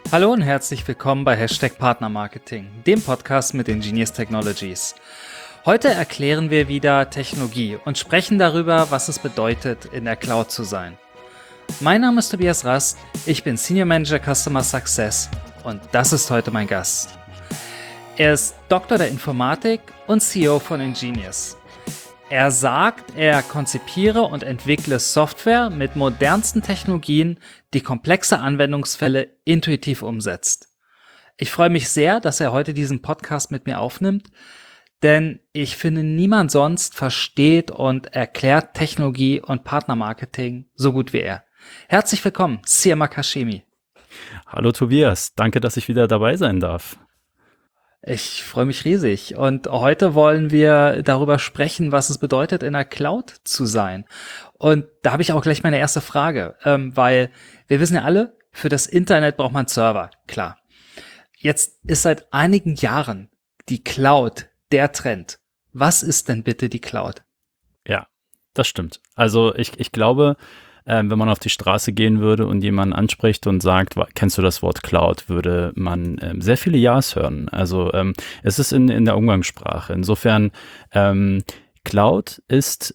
Hallo und herzlich willkommen bei #Partnermarketing, dem Podcast mit Ingenious Technologies. Heute erklären wir wieder Technologie und sprechen darüber, was es bedeutet, in der Cloud zu sein. Mein Name ist Tobias Rast, ich bin Senior Manager Customer Success und das ist heute mein Gast. Er ist Doktor der Informatik und CEO von Ingenious. Er sagt, er konzipiere und entwickle Software mit modernsten Technologien, die komplexe Anwendungsfälle intuitiv umsetzt. Ich freue mich sehr, dass er heute diesen Podcast mit mir aufnimmt, denn ich finde, niemand sonst versteht und erklärt Technologie und Partnermarketing so gut wie er. Herzlich willkommen, Siamak Hashemi. Hallo Tobias, danke, dass ich wieder dabei sein darf. Ich freue mich riesig und heute wollen wir darüber sprechen, was es bedeutet, in der Cloud zu sein. Und da habe ich auch gleich meine erste Frage, weil wir wissen ja alle, für das Internet braucht man Server, klar. Jetzt ist seit einigen Jahren die Cloud der Trend. Was ist denn bitte die Cloud? Ja, das stimmt. Also ich glaube, wenn man auf die Straße gehen würde und jemanden anspricht und sagt, kennst du das Wort Cloud, würde man sehr viele Ja's hören. Also es ist in der Umgangssprache. Insofern, Cloud ist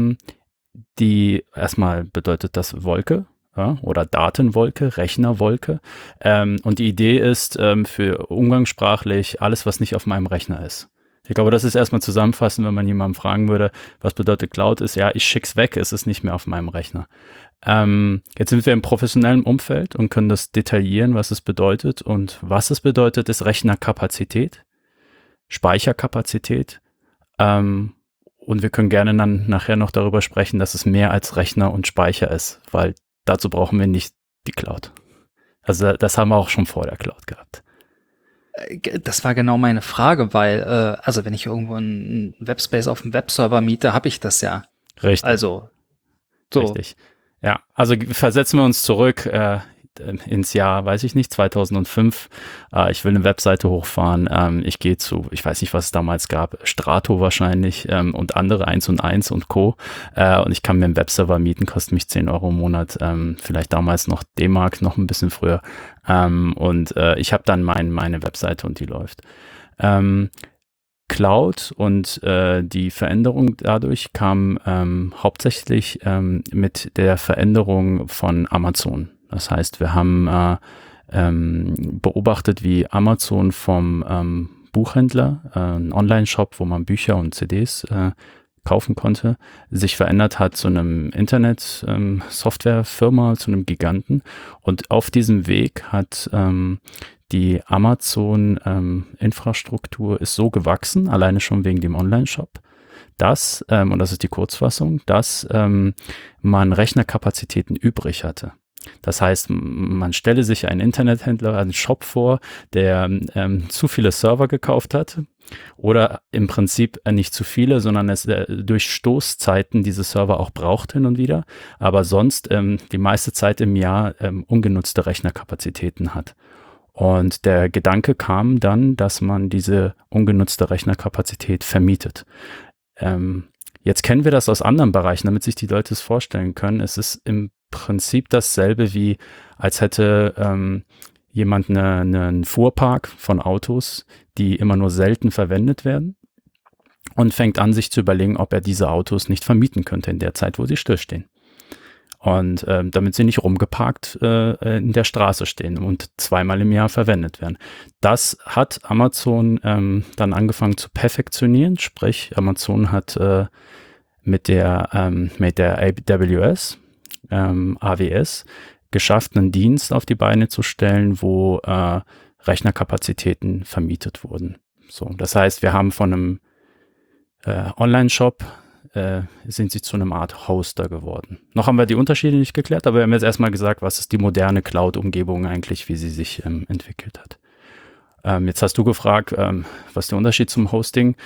erstmal bedeutet das Wolke, ja, oder Datenwolke, Rechnerwolke. Und die Idee ist für umgangssprachlich alles, was nicht auf meinem Rechner ist. Ich glaube, das ist erstmal zusammenfassend, wenn man jemanden fragen würde, was bedeutet Cloud, ist ja, ich schick's weg, es ist nicht mehr auf meinem Rechner. Jetzt sind wir im professionellen Umfeld und können das detaillieren, was es bedeutet. Und was es bedeutet, ist Rechnerkapazität, Speicherkapazität. Und wir können gerne dann nachher noch darüber sprechen, dass es mehr als Rechner und Speicher ist, weil dazu brauchen wir nicht die Cloud. Also das haben wir auch schon vor der Cloud gehabt. Das war genau meine Frage, weil, also wenn ich irgendwo einen Webspace auf dem Webserver miete, habe ich das ja. Richtig. Also, so. Richtig. Ja, also versetzen wir uns zurück ins Jahr, weiß ich nicht, 2005. Ich will eine Webseite hochfahren. Ich gehe zu, ich weiß nicht, was es damals gab, Strato wahrscheinlich und andere 1&1 und Co. Und ich kann mir einen Webserver mieten, kostet mich 10 Euro im Monat, vielleicht damals noch D-Mark, noch ein bisschen früher. Und ich habe dann meine Webseite und die läuft. Cloud und die Veränderung dadurch kam hauptsächlich mit der Veränderung von Amazon. Das heißt, wir haben beobachtet, wie Amazon vom Buchhändler, ein Online-Shop, wo man Bücher und CDs kaufen konnte, sich verändert hat zu einem Internet-Software-Firma, zu einem Giganten. Und auf diesem Weg hat die Amazon-Infrastruktur ist so gewachsen, alleine schon wegen dem Online-Shop, dass, und das ist die Kurzfassung, dass man Rechnerkapazitäten übrig hatte. Das heißt, man stelle sich einen Internethändler, einen Shop vor, der zu viele Server gekauft hat oder im Prinzip nicht zu viele, sondern es durch Stoßzeiten diese Server auch braucht hin und wieder, aber sonst die meiste Zeit im Jahr ungenutzte Rechnerkapazitäten hat. Und der Gedanke kam dann, dass man diese ungenutzte Rechnerkapazität vermietet. Jetzt kennen wir das aus anderen Bereichen, damit sich die Leute es vorstellen können. Es ist im Prinzip dasselbe wie, als hätte jemand einen Fuhrpark von Autos, die immer nur selten verwendet werden und fängt an, sich zu überlegen, ob er diese Autos nicht vermieten könnte in der Zeit, wo sie stillstehen. Und damit sie nicht rumgeparkt in der Straße stehen und zweimal im Jahr verwendet werden. Das hat Amazon dann angefangen zu perfektionieren, sprich Amazon hat mit der AWS geschafft, einen Dienst auf die Beine zu stellen, wo Rechnerkapazitäten vermietet wurden. So, das heißt, wir haben von einem Online-Shop sind sie zu einer Art Hoster geworden. Noch haben wir die Unterschiede nicht geklärt, aber wir haben jetzt erstmal gesagt, was ist die moderne Cloud-Umgebung eigentlich, wie sie sich entwickelt hat. Jetzt hast du gefragt, was ist der Unterschied zum Hosting?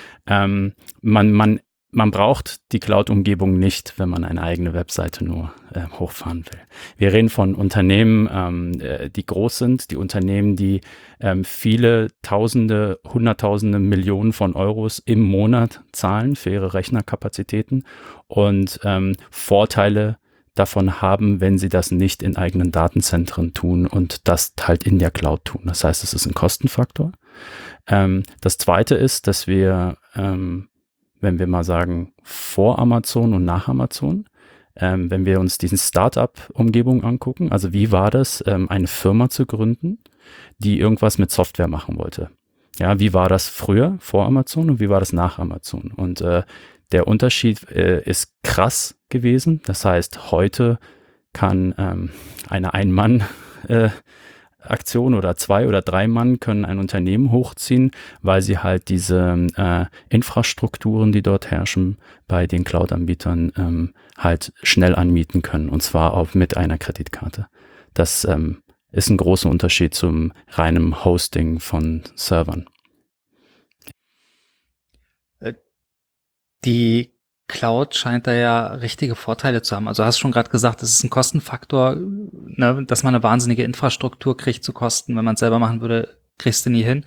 Man braucht die Cloud-Umgebung nicht, wenn man eine eigene Webseite nur hochfahren will. Wir reden von Unternehmen, die groß sind, die Unternehmen, die viele Tausende, Hunderttausende, Millionen von Euros im Monat zahlen für ihre Rechnerkapazitäten und Vorteile davon haben, wenn sie das nicht in eigenen Datenzentren tun und das halt in der Cloud tun. Das heißt, es ist ein Kostenfaktor. Das Zweite ist, dass wir, wenn wir mal sagen, vor Amazon und nach Amazon, wenn wir uns diesen Startup-Umgebung angucken, also wie war das, eine Firma zu gründen, die irgendwas mit Software machen wollte? Ja, wie war das früher, vor Amazon, und wie war das nach Amazon? Und der Unterschied ist krass gewesen. Das heißt, heute kann eine Ein-Mann-Aktion oder 2 oder 3 Mann können ein Unternehmen hochziehen, weil sie halt diese Infrastrukturen, die dort herrschen, bei den Cloud-Anbietern halt schnell anmieten können, und zwar auch mit einer Kreditkarte. Das ist ein großer Unterschied zum reinen Hosting von Servern. Die Cloud scheint da ja richtige Vorteile zu haben. Also hast schon gerade gesagt, es ist ein Kostenfaktor, ne, dass man eine wahnsinnige Infrastruktur kriegt zu kosten. Wenn man es selber machen würde, kriegst du nie hin.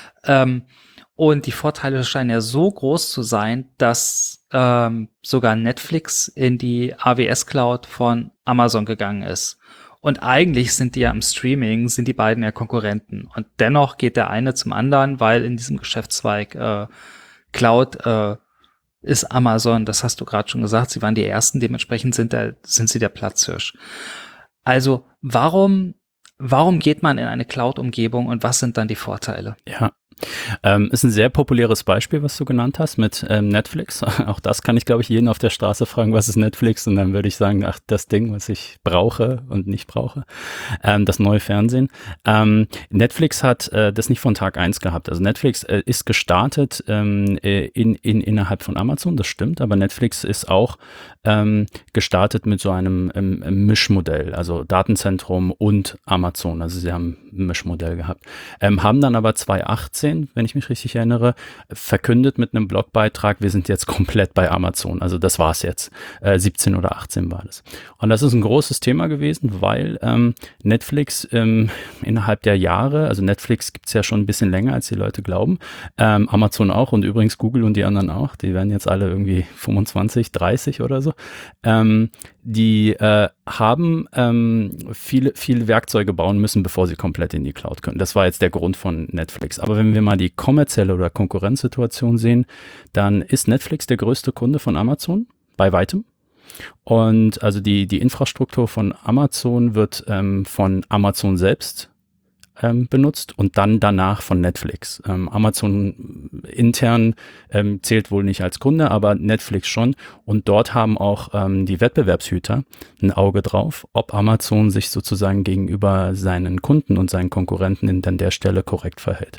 Und die Vorteile scheinen ja so groß zu sein, dass sogar Netflix in die AWS-Cloud von Amazon gegangen ist. Und eigentlich sind die ja im Streaming, sind die beiden ja Konkurrenten. Und dennoch geht der eine zum anderen, weil in diesem Geschäftszweig Cloud ist Amazon, das hast du gerade schon gesagt, sie waren die Ersten, dementsprechend sind sie der Platzhirsch. Also warum geht man in eine Cloud-Umgebung und was sind dann die Vorteile? Ja, ist ein sehr populäres Beispiel, was du genannt hast mit Netflix. Auch das kann ich, glaube ich, jeden auf der Straße fragen, was ist Netflix? Und dann würde ich sagen, ach, das Ding, was ich brauche und nicht brauche, das neue Fernsehen. Netflix hat das nicht von Tag 1 gehabt. Also Netflix ist gestartet innerhalb von Amazon, das stimmt, aber Netflix ist auch gestartet mit so einem Mischmodell, also Datenzentrum und Amazon. Also sie haben ein Mischmodell gehabt. Haben dann aber 2018, wenn ich mich richtig erinnere, verkündet mit einem Blogbeitrag, wir sind jetzt komplett bei Amazon. Also das war's jetzt. 17 oder 18 war das. Und das ist ein großes Thema gewesen, weil Netflix innerhalb der Jahre, also Netflix gibt's ja schon ein bisschen länger, als die Leute glauben, Amazon auch und übrigens Google und die anderen auch, die werden jetzt alle irgendwie 25, 30 oder so. Die haben viele Werkzeuge bauen müssen, bevor sie komplett in die Cloud können. Das war jetzt der Grund von Netflix. Aber wenn wir mal die kommerzielle oder Konkurrenzsituation sehen, dann ist Netflix der größte Kunde von Amazon, bei weitem. Und also die Infrastruktur von Amazon wird von Amazon selbst benutzt und dann danach von Netflix. Amazon intern zählt wohl nicht als Kunde, aber Netflix schon. Und dort haben auch die Wettbewerbshüter ein Auge drauf, ob Amazon sich sozusagen gegenüber seinen Kunden und seinen Konkurrenten an der Stelle korrekt verhält.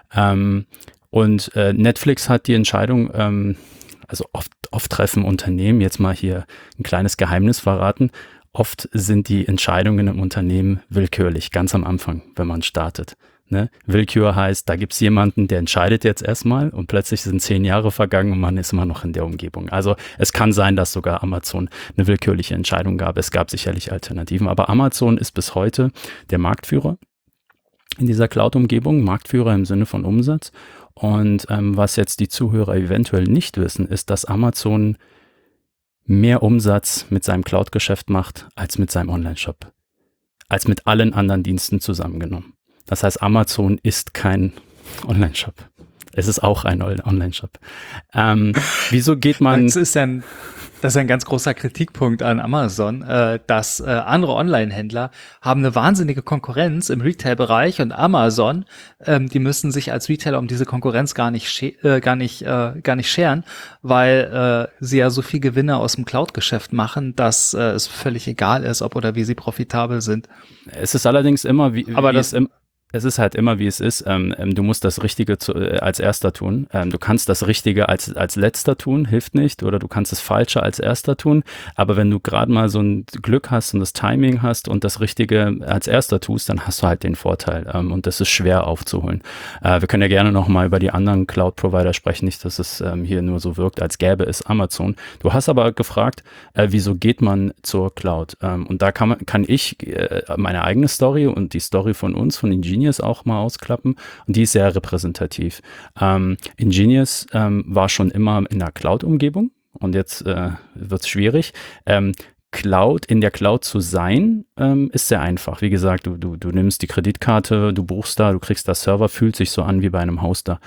Und Netflix hat die Entscheidung, also oft treffen Unternehmen, jetzt mal hier ein kleines Geheimnis verraten, oft sind die Entscheidungen im Unternehmen willkürlich, ganz am Anfang, wenn man startet. Ne? Willkür heißt, da gibt's jemanden, der entscheidet jetzt erstmal und plötzlich sind 10 Jahre vergangen und man ist immer noch in der Umgebung. Also es kann sein, dass sogar Amazon eine willkürliche Entscheidung gab. Es gab sicherlich Alternativen, aber Amazon ist bis heute der Marktführer in dieser Cloud-Umgebung, Marktführer im Sinne von Umsatz. Und was jetzt die Zuhörer eventuell nicht wissen, ist, dass Amazon mehr Umsatz mit seinem Cloud-Geschäft macht als mit seinem Online-Shop. Als mit allen anderen Diensten zusammengenommen. Das heißt, Amazon ist kein Online-Shop. Es ist auch ein Online-Shop. Wieso geht man... Das ist ein ganz großer Kritikpunkt an Amazon, dass andere Online-Händler haben eine wahnsinnige Konkurrenz im Retail-Bereich und Amazon, die müssen sich als Retailer um diese Konkurrenz gar nicht scheren, weil sie ja so viel Gewinne aus dem Cloud-Geschäft machen, dass es völlig egal ist, ob oder wie sie profitabel sind. Es ist allerdings immer es ist halt immer, wie es ist. Du musst das Richtige als Erster tun. Du kannst das Richtige als Letzter tun, hilft nicht. Oder du kannst das Falsche als Erster tun. Aber wenn du gerade mal so ein Glück hast und das Timing hast und das Richtige als Erster tust, dann hast du halt den Vorteil. Und das ist schwer aufzuholen. Wir können ja gerne noch mal über die anderen Cloud-Provider sprechen. Nicht, dass es hier nur so wirkt, als gäbe es Amazon. Du hast aber gefragt, wieso geht man zur Cloud? Und da kann ich meine eigene Story und die Story von uns, von Ingenious, auch mal ausklappen und die ist sehr repräsentativ. Ingenious war schon immer in der Cloud-Umgebung und jetzt wird es schwierig. in der Cloud zu sein, ist sehr einfach. Wie gesagt, du nimmst die Kreditkarte, du buchst da, du kriegst da Server, fühlt sich so an wie bei einem Hoster.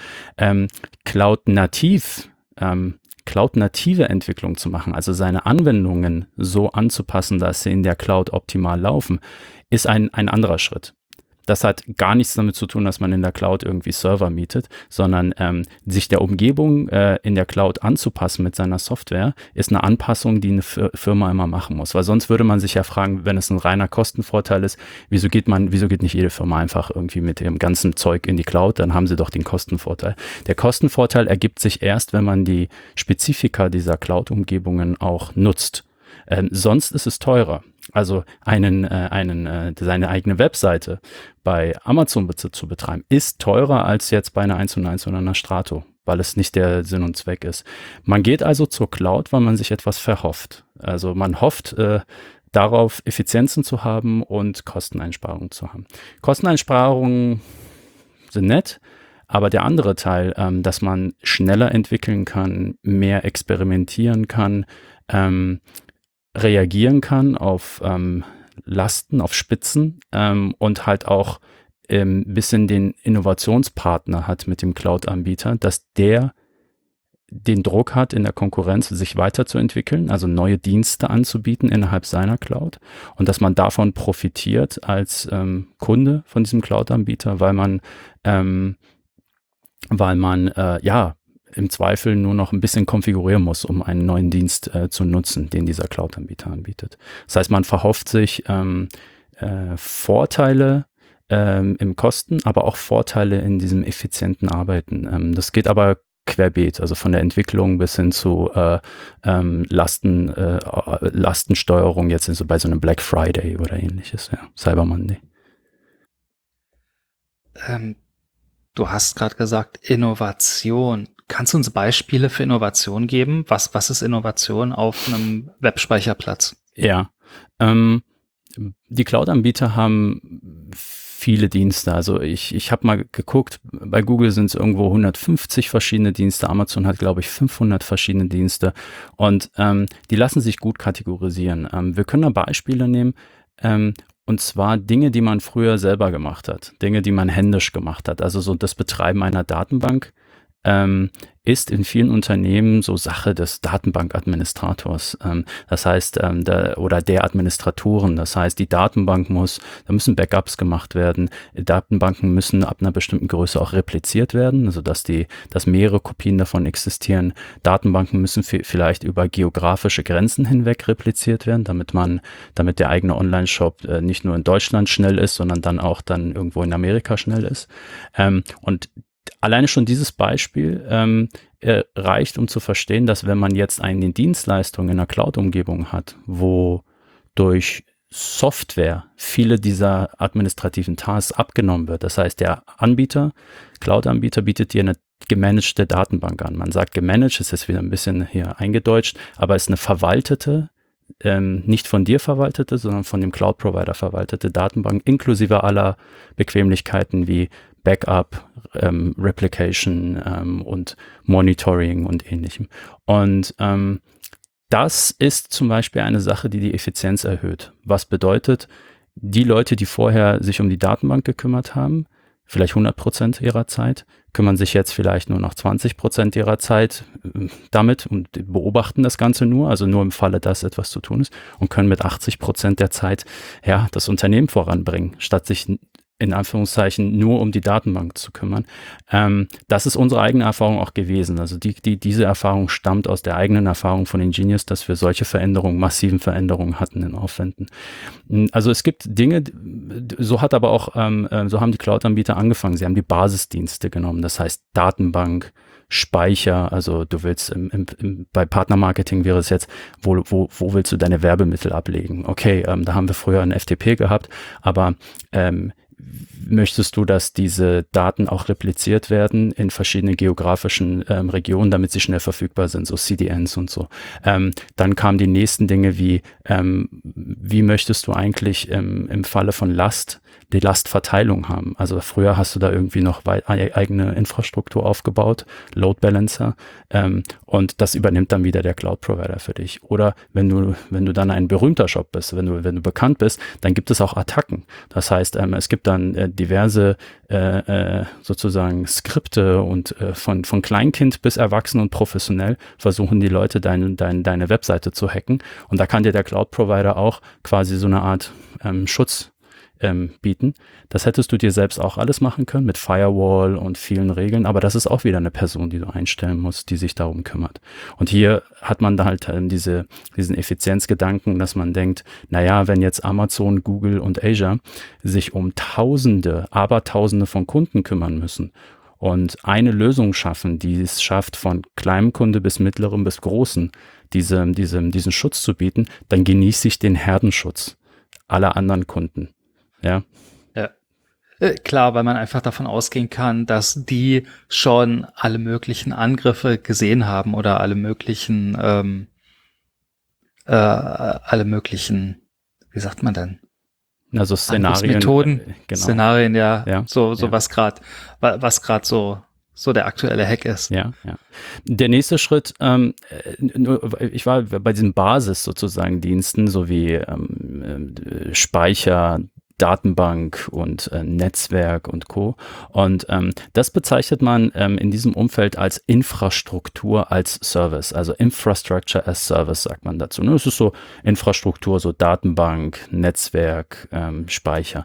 Cloud-native Entwicklung zu machen, also seine Anwendungen so anzupassen, dass sie in der Cloud optimal laufen, ist ein anderer Schritt. Das hat gar nichts damit zu tun, dass man in der Cloud irgendwie Server mietet, sondern sich der Umgebung in der Cloud anzupassen mit seiner Software, ist eine Anpassung, die eine Firma immer machen muss. Weil sonst würde man sich ja fragen, wenn es ein reiner Kostenvorteil ist, wieso geht nicht jede Firma einfach irgendwie mit dem ganzen Zeug in die Cloud, dann haben sie doch den Kostenvorteil. Der Kostenvorteil ergibt sich erst, wenn man die Spezifika dieser Cloud-Umgebungen auch nutzt. Sonst ist es teurer. Also seine eigene Webseite bei Amazon zu betreiben, ist teurer als jetzt bei einer 1&1 oder einer Strato, weil es nicht der Sinn und Zweck ist. Man geht also zur Cloud, weil man sich etwas verhofft. Also man hofft darauf, Effizienzen zu haben und Kosteneinsparungen zu haben. Kosteneinsparungen sind nett, aber der andere Teil, dass man schneller entwickeln kann, mehr experimentieren kann, reagieren kann auf Lasten, auf Spitzen und halt auch ein bisschen den Innovationspartner hat mit dem Cloud-Anbieter, dass der den Druck hat, in der Konkurrenz sich weiterzuentwickeln, also neue Dienste anzubieten innerhalb seiner Cloud und dass man davon profitiert als Kunde von diesem Cloud-Anbieter, weil man im Zweifel nur noch ein bisschen konfigurieren muss, um einen neuen Dienst zu nutzen, den dieser Cloud-Anbieter anbietet. Das heißt, man verhofft sich Vorteile im Kosten, aber auch Vorteile in diesem effizienten Arbeiten. Das geht aber querbeet, also von der Entwicklung bis hin zu Lastensteuerung, jetzt so bei so einem Black Friday oder ähnliches, ja, Cyber Monday. Du hast gerade gesagt, Innovation. Kannst du uns Beispiele für Innovation geben? Was ist Innovation auf einem Webspeicherplatz? Ja, die Cloud-Anbieter haben viele Dienste. Also ich habe mal geguckt, bei Google sind es irgendwo 150 verschiedene Dienste, Amazon hat, glaube ich, 500 verschiedene Dienste und die lassen sich gut kategorisieren. Wir können da Beispiele nehmen, und zwar Dinge, die man früher selber gemacht hat, Dinge, die man händisch gemacht hat. Also so das Betreiben einer Datenbank ist in vielen Unternehmen so Sache des Datenbankadministrators. Das heißt, oder der Administratoren. Das heißt, die Datenbank da müssen Backups gemacht werden. Datenbanken müssen ab einer bestimmten Größe auch repliziert werden, also dass mehrere Kopien davon existieren. Datenbanken müssen vielleicht über geografische Grenzen hinweg repliziert werden, damit der eigene Online-Shop nicht nur in Deutschland schnell ist, sondern dann irgendwo in Amerika schnell ist. Und alleine schon dieses Beispiel reicht, um zu verstehen, dass wenn man jetzt eine Dienstleistung in einer Cloud-Umgebung hat, wo durch Software viele dieser administrativen Tasks abgenommen wird, das heißt, der Cloud-Anbieter bietet dir eine gemanagte Datenbank an. Man sagt gemanagt, ist jetzt wieder ein bisschen hier eingedeutscht, aber es ist eine verwaltete, nicht von dir verwaltete, sondern von dem Cloud-Provider verwaltete Datenbank inklusive aller Bequemlichkeiten wie Backup, Replication und Monitoring und ähnlichem. Und das ist zum Beispiel eine Sache, die Effizienz erhöht. Was bedeutet, die Leute, die vorher sich um die Datenbank gekümmert haben, vielleicht 100% ihrer Zeit, kümmern sich jetzt vielleicht nur noch 20% ihrer Zeit damit und beobachten das Ganze also nur im Falle, dass etwas zu tun ist und können mit 80% der Zeit das Unternehmen voranbringen, statt sich in Anführungszeichen nur um die Datenbank zu kümmern. Das ist unsere eigene Erfahrung auch gewesen. Also diese Erfahrung stammt aus der eigenen Erfahrung von Ingenious, dass wir solche massiven Veränderungen hatten in Aufwänden. Also es gibt Dinge, so haben die Cloud-Anbieter angefangen. Sie haben die Basisdienste genommen, das heißt Datenbank, Speicher, also du willst bei Partnermarketing wäre es jetzt, wo willst du deine Werbemittel ablegen? Okay, da haben wir früher ein FTP gehabt, aber möchtest du, dass diese Daten auch repliziert werden in verschiedenen geografischen Regionen, damit sie schnell verfügbar sind, so CDNs und so. Dann kamen die nächsten Dinge wie möchtest du eigentlich im Falle von Last die Lastverteilung haben. Also früher hast du da irgendwie noch eigene Infrastruktur aufgebaut, Load Balancer, und das übernimmt dann wieder der Cloud-Provider für dich. Oder wenn du dann ein berühmter Shop bist, wenn du bekannt bist, dann gibt es auch Attacken. Das heißt, es gibt dann diverse sozusagen Skripte und von Kleinkind bis erwachsen und professionell versuchen die Leute deine Webseite zu hacken. Und da kann dir der Cloud-Provider auch quasi so eine Art Schutz bieten. Das hättest du dir selbst auch alles machen können mit Firewall und vielen Regeln, aber das ist auch wieder eine Person, die du einstellen musst, die sich darum kümmert. Und hier hat man da halt diesen Effizienzgedanken, dass man denkt, naja, wenn jetzt Amazon, Google und Azure sich um Abertausende von Kunden kümmern müssen und eine Lösung schaffen, die es schafft, von kleinem Kunde bis mittlerem bis großen, diesen Schutz zu bieten, dann genieße ich den Herdenschutz aller anderen Kunden. Ja. Ja. Klar, weil man einfach davon ausgehen kann, dass die schon alle möglichen Angriffe gesehen haben oder alle möglichen, wie sagt man denn? Also Szenarien. Methoden, genau. Szenarien, ja. So ja. was gerade so der aktuelle Hack ist. Ja. Der nächste Schritt, ich war bei diesen Basis sozusagen Diensten, so wie Speicher, Datenbank und Netzwerk und Co. Und das bezeichnet man in diesem Umfeld als Infrastruktur als Service, also Infrastructure as Service sagt man dazu. Das ist so Infrastruktur, so Datenbank, Netzwerk, Speicher.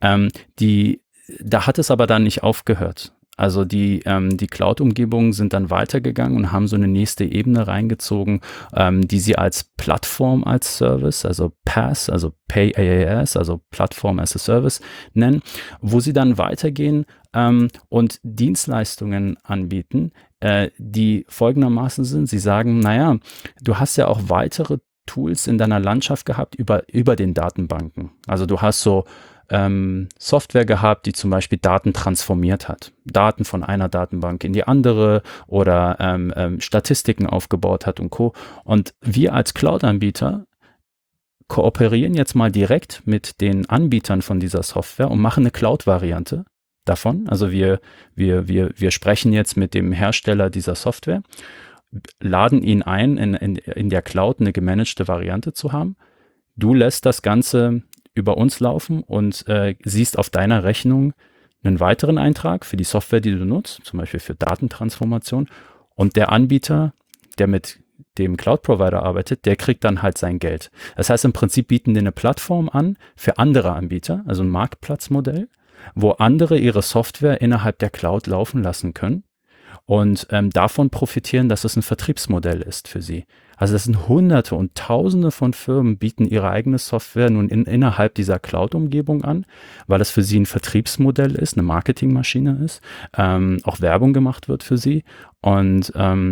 Da hat es aber dann nicht aufgehört. Also die Cloud-Umgebungen sind dann weitergegangen und haben so eine nächste Ebene reingezogen, die sie als Plattform als Service, also PaaS, also Pay AAS, also Plattform as a Service nennen, wo sie dann weitergehen und Dienstleistungen anbieten, die folgendermaßen sind. Sie sagen, naja, du hast ja auch weitere Tools in deiner Landschaft gehabt über den Datenbanken. Also du hast so Software gehabt, die zum Beispiel Daten transformiert hat. Daten von einer Datenbank in die andere oder Statistiken aufgebaut hat und Co. Und wir als Cloud-Anbieter kooperieren jetzt mal direkt mit den Anbietern von dieser Software und machen eine Cloud-Variante davon. Also wir sprechen jetzt mit dem Hersteller dieser Software, laden ihn ein, in der Cloud eine gemanagte Variante zu haben. Du lässt das Ganze über uns laufen und siehst auf deiner Rechnung einen weiteren Eintrag für die Software, die du nutzt, zum Beispiel für Datentransformation. Und der Anbieter, der mit dem Cloud-Provider arbeitet, der kriegt dann halt sein Geld. Das heißt, im Prinzip bieten die eine Plattform an für andere Anbieter, also ein Marktplatzmodell, wo andere ihre Software innerhalb der Cloud laufen lassen können und davon profitieren, dass es ein Vertriebsmodell ist für sie. Also das sind Hunderte und Tausende von Firmen, bieten ihre eigene Software nun innerhalb dieser Cloud-Umgebung an, weil es für sie ein Vertriebsmodell ist, eine Marketingmaschine ist, auch Werbung gemacht wird für sie und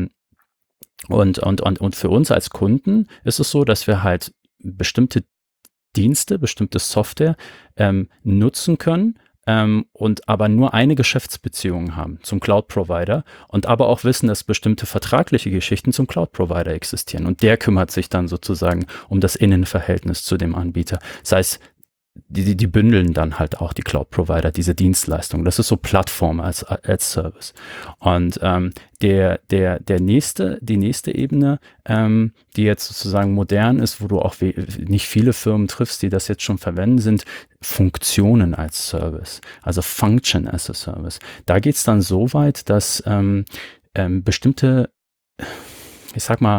für uns als Kunden ist es so, dass wir halt bestimmte Dienste, bestimmte Software nutzen können, und aber nur eine Geschäftsbeziehung haben zum Cloud-Provider und aber auch wissen, dass bestimmte vertragliche Geschichten zum Cloud-Provider existieren. Und der kümmert sich dann sozusagen um das Innenverhältnis zu dem Anbieter. Das heißt, die bündeln dann halt auch die Cloud-Provider, diese Dienstleistung. Das ist so Plattform als Service. Und die nächste Ebene, die jetzt sozusagen modern ist, wo du auch nicht viele Firmen triffst, die das jetzt schon verwenden, sind Funktionen als Service, also Function as a Service. Da geht es dann so weit, dass bestimmte, ich sag mal,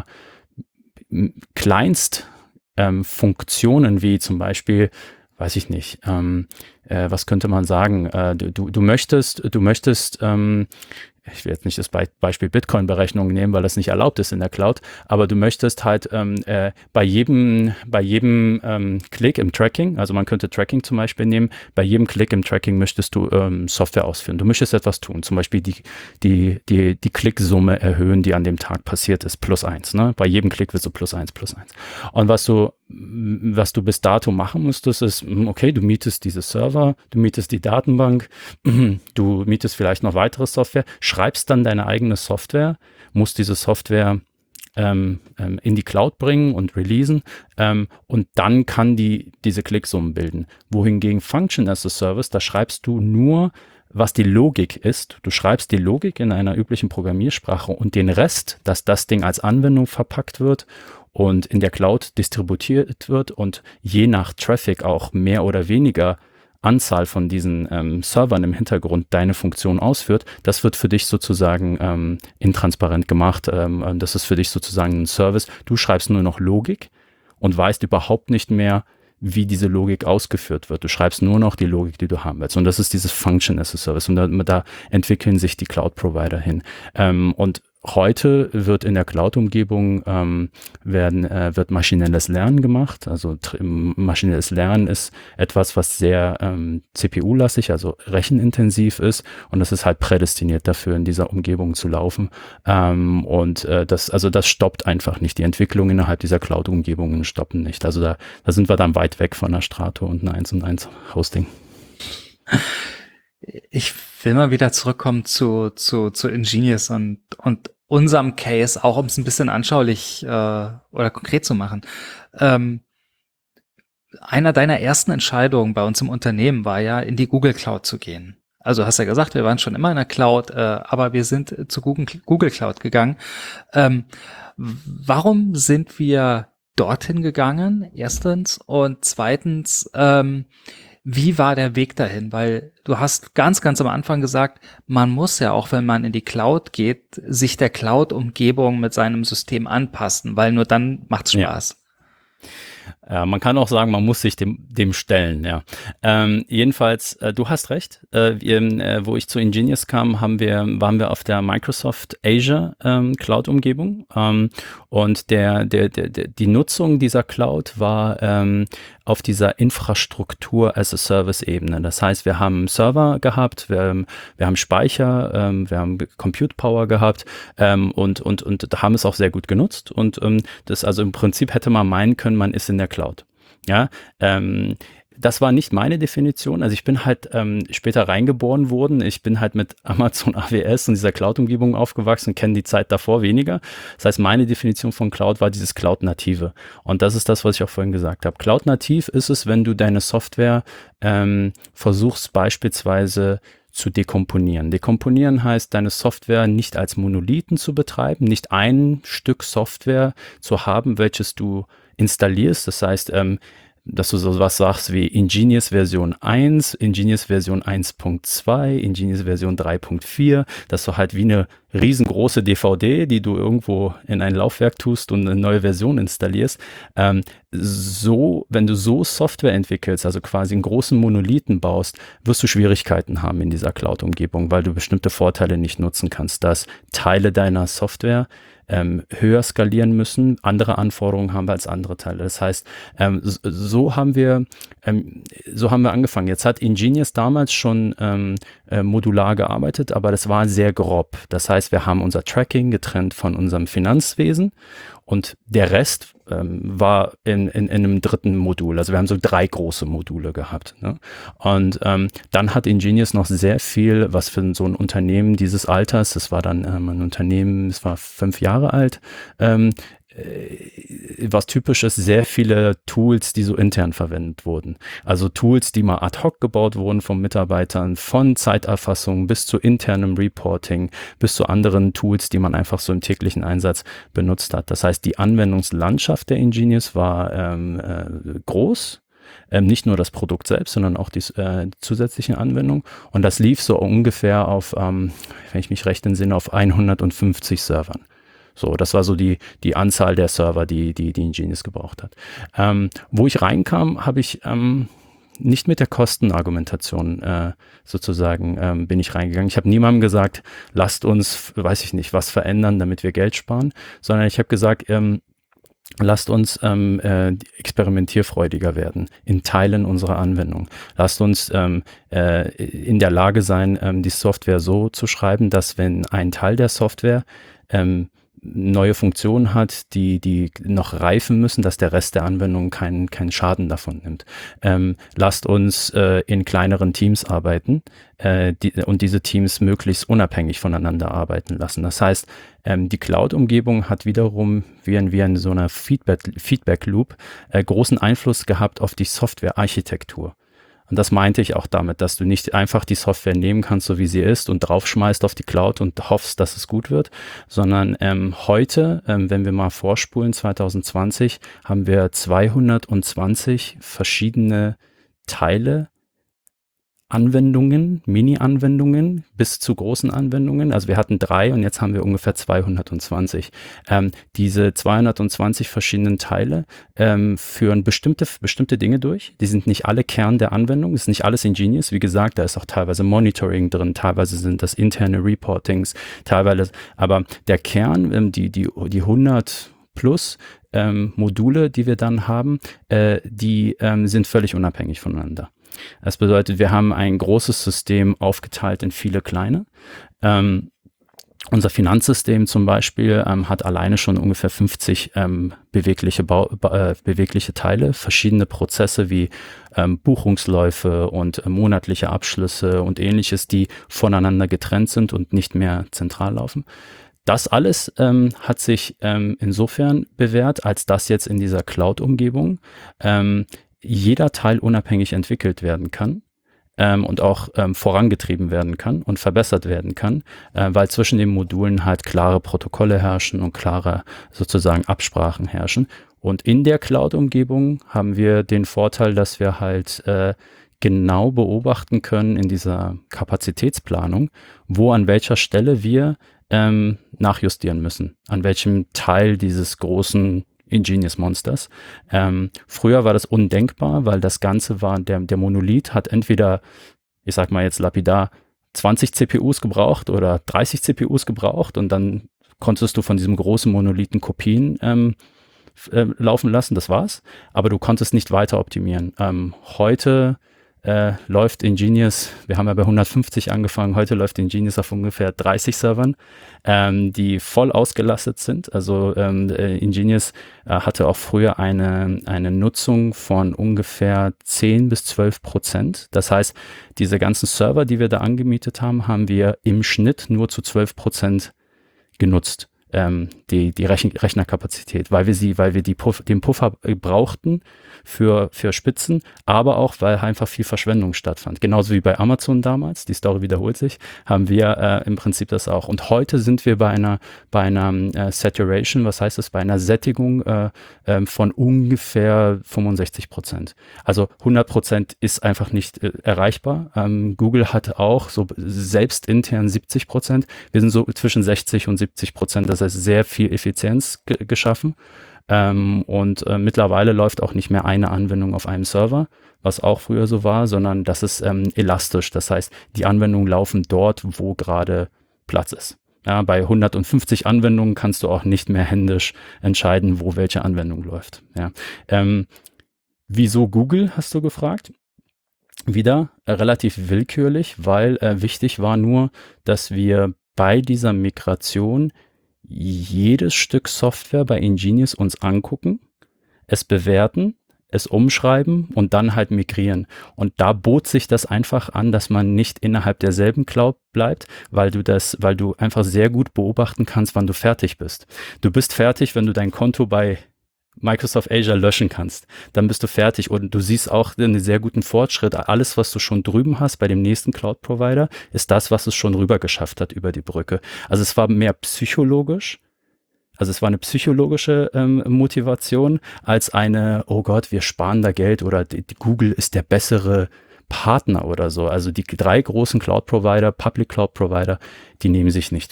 Funktionen wie zum Beispiel, weiß ich nicht, was könnte man sagen, du möchtest ich will jetzt nicht das Beispiel Bitcoin-Berechnung nehmen, weil das nicht erlaubt ist in der Cloud, aber du möchtest halt bei jedem Klick im Tracking, also man könnte Tracking zum Beispiel nehmen, bei jedem Klick im Tracking möchtest du Software ausführen. Du möchtest etwas tun, zum Beispiel die Klicksumme erhöhen, die an dem Tag passiert ist, +1. Ne? Bei jedem Klick wirst du +1. Und was du bis dato machen musstest, ist, okay, du mietest diese Server, du mietest die Datenbank, du mietest vielleicht noch weitere Software, schreibst dann deine eigene Software, musst diese Software in die Cloud bringen und releasen und dann kann diese Klicksummen bilden. Wohingegen Function as a Service, da schreibst du nur, was die Logik ist. Du schreibst die Logik in einer üblichen Programmiersprache und den Rest, dass das Ding als Anwendung verpackt wird und in der Cloud distributiert wird und je nach Traffic auch mehr oder weniger Anzahl von diesen Servern im Hintergrund deine Funktion ausführt, das wird für dich sozusagen intransparent gemacht. Das ist für dich sozusagen ein Service. Du schreibst nur noch Logik und weißt überhaupt nicht mehr, wie diese Logik ausgeführt wird. Du schreibst nur noch die Logik, die du haben willst. Und das ist dieses Function as a Service. Und da entwickeln sich die Cloud-Provider hin. Und heute wird in der Cloud-Umgebung wird maschinelles Lernen gemacht. Also maschinelles Lernen ist etwas, was sehr CPU-lastig, also rechenintensiv ist. Und das ist halt prädestiniert dafür, in dieser Umgebung zu laufen. Das stoppt einfach nicht. Die Entwicklung innerhalb dieser Cloud-Umgebungen stoppen nicht. Also da sind wir dann weit weg von einer Strato und einer 1&1 Hosting. Ich will mal wieder zurückkommen zu Ingenious und unserem Case, auch um es ein bisschen anschaulich oder konkret zu machen. Einer deiner ersten Entscheidungen bei uns im Unternehmen war ja, in die Google Cloud zu gehen. Also du hast ja gesagt, wir waren schon immer in der Cloud, aber wir sind zu Google Cloud gegangen. Warum sind wir dorthin gegangen? Erstens. Und zweitens, wie war der Weg dahin? Weil du hast ganz, ganz am Anfang gesagt, man muss ja auch, wenn man in die Cloud geht, sich der Cloud-Umgebung mit seinem System anpassen, weil nur dann macht's Spaß. Ja, man kann auch sagen, man muss sich dem stellen, ja. Jedenfalls, du hast recht. Wo ich zu Ingenious kam, waren wir auf der Microsoft Azure Cloud-Umgebung. Und die Nutzung dieser Cloud war auf dieser Infrastruktur as a Service-Ebene. Das heißt, wir haben Server gehabt, wir haben Speicher, wir haben Compute Power gehabt und haben es auch sehr gut genutzt. Und das, also im Prinzip hätte man meinen können, man ist in der Cloud. Ja, das war nicht meine Definition. Also ich bin halt später reingeboren worden. Ich bin halt mit Amazon AWS und dieser Cloud-Umgebung aufgewachsen, kenne die Zeit davor weniger. Das heißt, meine Definition von Cloud war dieses Cloud-Native. Und das ist das, was ich auch vorhin gesagt habe. Cloud-Nativ ist es, wenn du deine Software versuchst beispielsweise zu dekomponieren. Dekomponieren heißt, deine Software nicht als Monolithen zu betreiben, nicht ein Stück Software zu haben, welches du installierst. Das heißt, dass du sowas sagst wie Ingenious Version 1, Ingenious Version 1.2, Ingenious Version 3.4, dass du halt wie eine riesengroße DVD, die du irgendwo in ein Laufwerk tust und eine neue Version installierst. Wenn du so Software entwickelst, also quasi einen großen Monolithen baust, wirst du Schwierigkeiten haben in dieser Cloud-Umgebung, weil du bestimmte Vorteile nicht nutzen kannst, dass Teile deiner Software höher skalieren müssen, andere Anforderungen haben wir als andere Teile. Das heißt, so haben wir angefangen. Jetzt hat Ingenious damals schon modular gearbeitet, aber das war sehr grob. Das heißt, wir haben unser Tracking getrennt von unserem Finanzwesen und der Rest war in einem dritten Modul. Also wir haben so 3 große Module gehabt. Ne? Und dann hat Ingenious noch sehr viel, was für so ein Unternehmen dieses Alters, das war dann ein Unternehmen, es war 5 Jahre alt, was typisches, sehr viele Tools, die so intern verwendet wurden. Also Tools, die mal ad hoc gebaut wurden von Mitarbeitern, von Zeiterfassung bis zu internem Reporting, bis zu anderen Tools, die man einfach so im täglichen Einsatz benutzt hat. Das heißt, die Anwendungslandschaft der Ingenious war groß. Nicht nur das Produkt selbst, sondern auch die zusätzlichen Anwendungen. Und das lief so ungefähr auf, wenn ich mich recht entsinne, auf 150 Servern. So, das war so die Anzahl der Server, die Ingenious gebraucht hat. Wo ich reinkam, habe ich nicht mit der Kostenargumentation sozusagen bin ich reingegangen. Ich habe niemandem gesagt, lasst uns, weiß ich nicht, was verändern, damit wir Geld sparen, sondern ich habe gesagt, lasst uns experimentierfreudiger werden in Teilen unserer Anwendung. Lasst uns in der Lage sein, die Software so zu schreiben, dass wenn ein Teil der Software neue Funktionen hat, die noch reifen müssen, dass der Rest der Anwendung keinen Schaden davon nimmt. Lasst uns in kleineren Teams arbeiten und diese Teams möglichst unabhängig voneinander arbeiten lassen. Das heißt, die Cloud-Umgebung hat wiederum wie in so einer Feedback-Loop großen Einfluss gehabt auf die Software-Architektur. Und das meinte ich auch damit, dass du nicht einfach die Software nehmen kannst, so wie sie ist, und draufschmeißt auf die Cloud und hoffst, dass es gut wird, sondern heute, wenn wir mal vorspulen, 2020, haben wir 220 verschiedene Teile, Anwendungen, Mini-Anwendungen bis zu großen Anwendungen. Also wir hatten 3 und jetzt haben wir ungefähr 220. Diese 220 verschiedenen Teile führen bestimmte Dinge durch. Die sind nicht alle Kern der Anwendung, ist nicht alles ingenious. Wie gesagt, da ist auch teilweise Monitoring drin, teilweise sind das interne Reportings, teilweise, aber der Kern, die 100 plus Module, die wir dann haben, die sind völlig unabhängig voneinander. Das bedeutet, wir haben ein großes System aufgeteilt in viele kleine. Unser Finanzsystem zum Beispiel hat alleine schon ungefähr 50 bewegliche Teile, verschiedene Prozesse wie Buchungsläufe und monatliche Abschlüsse und ähnliches, die voneinander getrennt sind und nicht mehr zentral laufen. Das alles hat sich insofern bewährt, als dass jetzt in dieser Cloud-Umgebung jeder Teil unabhängig entwickelt werden kann und auch vorangetrieben werden kann und verbessert werden kann, weil zwischen den Modulen halt klare Protokolle herrschen und klare sozusagen Absprachen herrschen. Und in der Cloud-Umgebung haben wir den Vorteil, dass wir halt genau beobachten können in dieser Kapazitätsplanung, wo an welcher Stelle wir nachjustieren müssen, an welchem Teil dieses großen Ingenious Monsters. Früher war das undenkbar, weil das Ganze war, der Monolith hat entweder, ich sag mal jetzt lapidar, 20 CPUs gebraucht oder 30 CPUs gebraucht und dann konntest du von diesem großen Monolithen Kopien laufen lassen, das war's. Aber du konntest nicht weiter optimieren. Heute läuft Ingenious, wir haben ja bei 150 angefangen, heute läuft Ingenious auf ungefähr 30 Servern, die voll ausgelastet sind. Also Ingenious hatte auch früher eine Nutzung von ungefähr 10-12%. Das heißt, diese ganzen Server, die wir da angemietet haben, haben wir im Schnitt nur zu 12% genutzt. Die Rechnerkapazität, weil wir den Puffer brauchten für Spitzen, aber auch, weil einfach viel Verschwendung stattfand. Genauso wie bei Amazon damals, die Story wiederholt sich, haben wir im Prinzip das auch. Und heute sind wir bei einer Saturation, was heißt das, bei einer Sättigung von ungefähr 65%. Also 100% ist einfach nicht erreichbar. Google hat auch so selbst intern 70%. Wir sind so zwischen 60 und 70%. Das heißt, sehr viel Effizienz geschaffen und mittlerweile läuft auch nicht mehr eine Anwendung auf einem Server, was auch früher so war, sondern das ist elastisch. Das heißt, die Anwendungen laufen dort, wo gerade Platz ist. Ja, bei 150 Anwendungen kannst du auch nicht mehr händisch entscheiden, wo welche Anwendung läuft. Ja. Wieso Google, hast du gefragt? Wieder relativ willkürlich, weil wichtig war nur, dass wir bei dieser Migration jedes Stück Software bei Ingenious uns angucken, es bewerten, es umschreiben und dann halt migrieren. Und da bot sich das einfach an, dass man nicht innerhalb derselben Cloud bleibt, weil du einfach sehr gut beobachten kannst, wann du fertig bist. Du bist fertig, wenn du dein Konto bei Microsoft Azure löschen kannst, dann bist du fertig und du siehst auch einen sehr guten Fortschritt. Alles, was du schon drüben hast bei dem nächsten Cloud-Provider, ist das, was es schon rüber geschafft hat über die Brücke. Also es war mehr psychologisch, also es war eine psychologische Motivation als eine, oh Gott, wir sparen da Geld oder die Google ist der bessere Partner oder so. Also die 3 großen Cloud-Provider, Public Cloud-Provider, die nehmen sich nicht viel.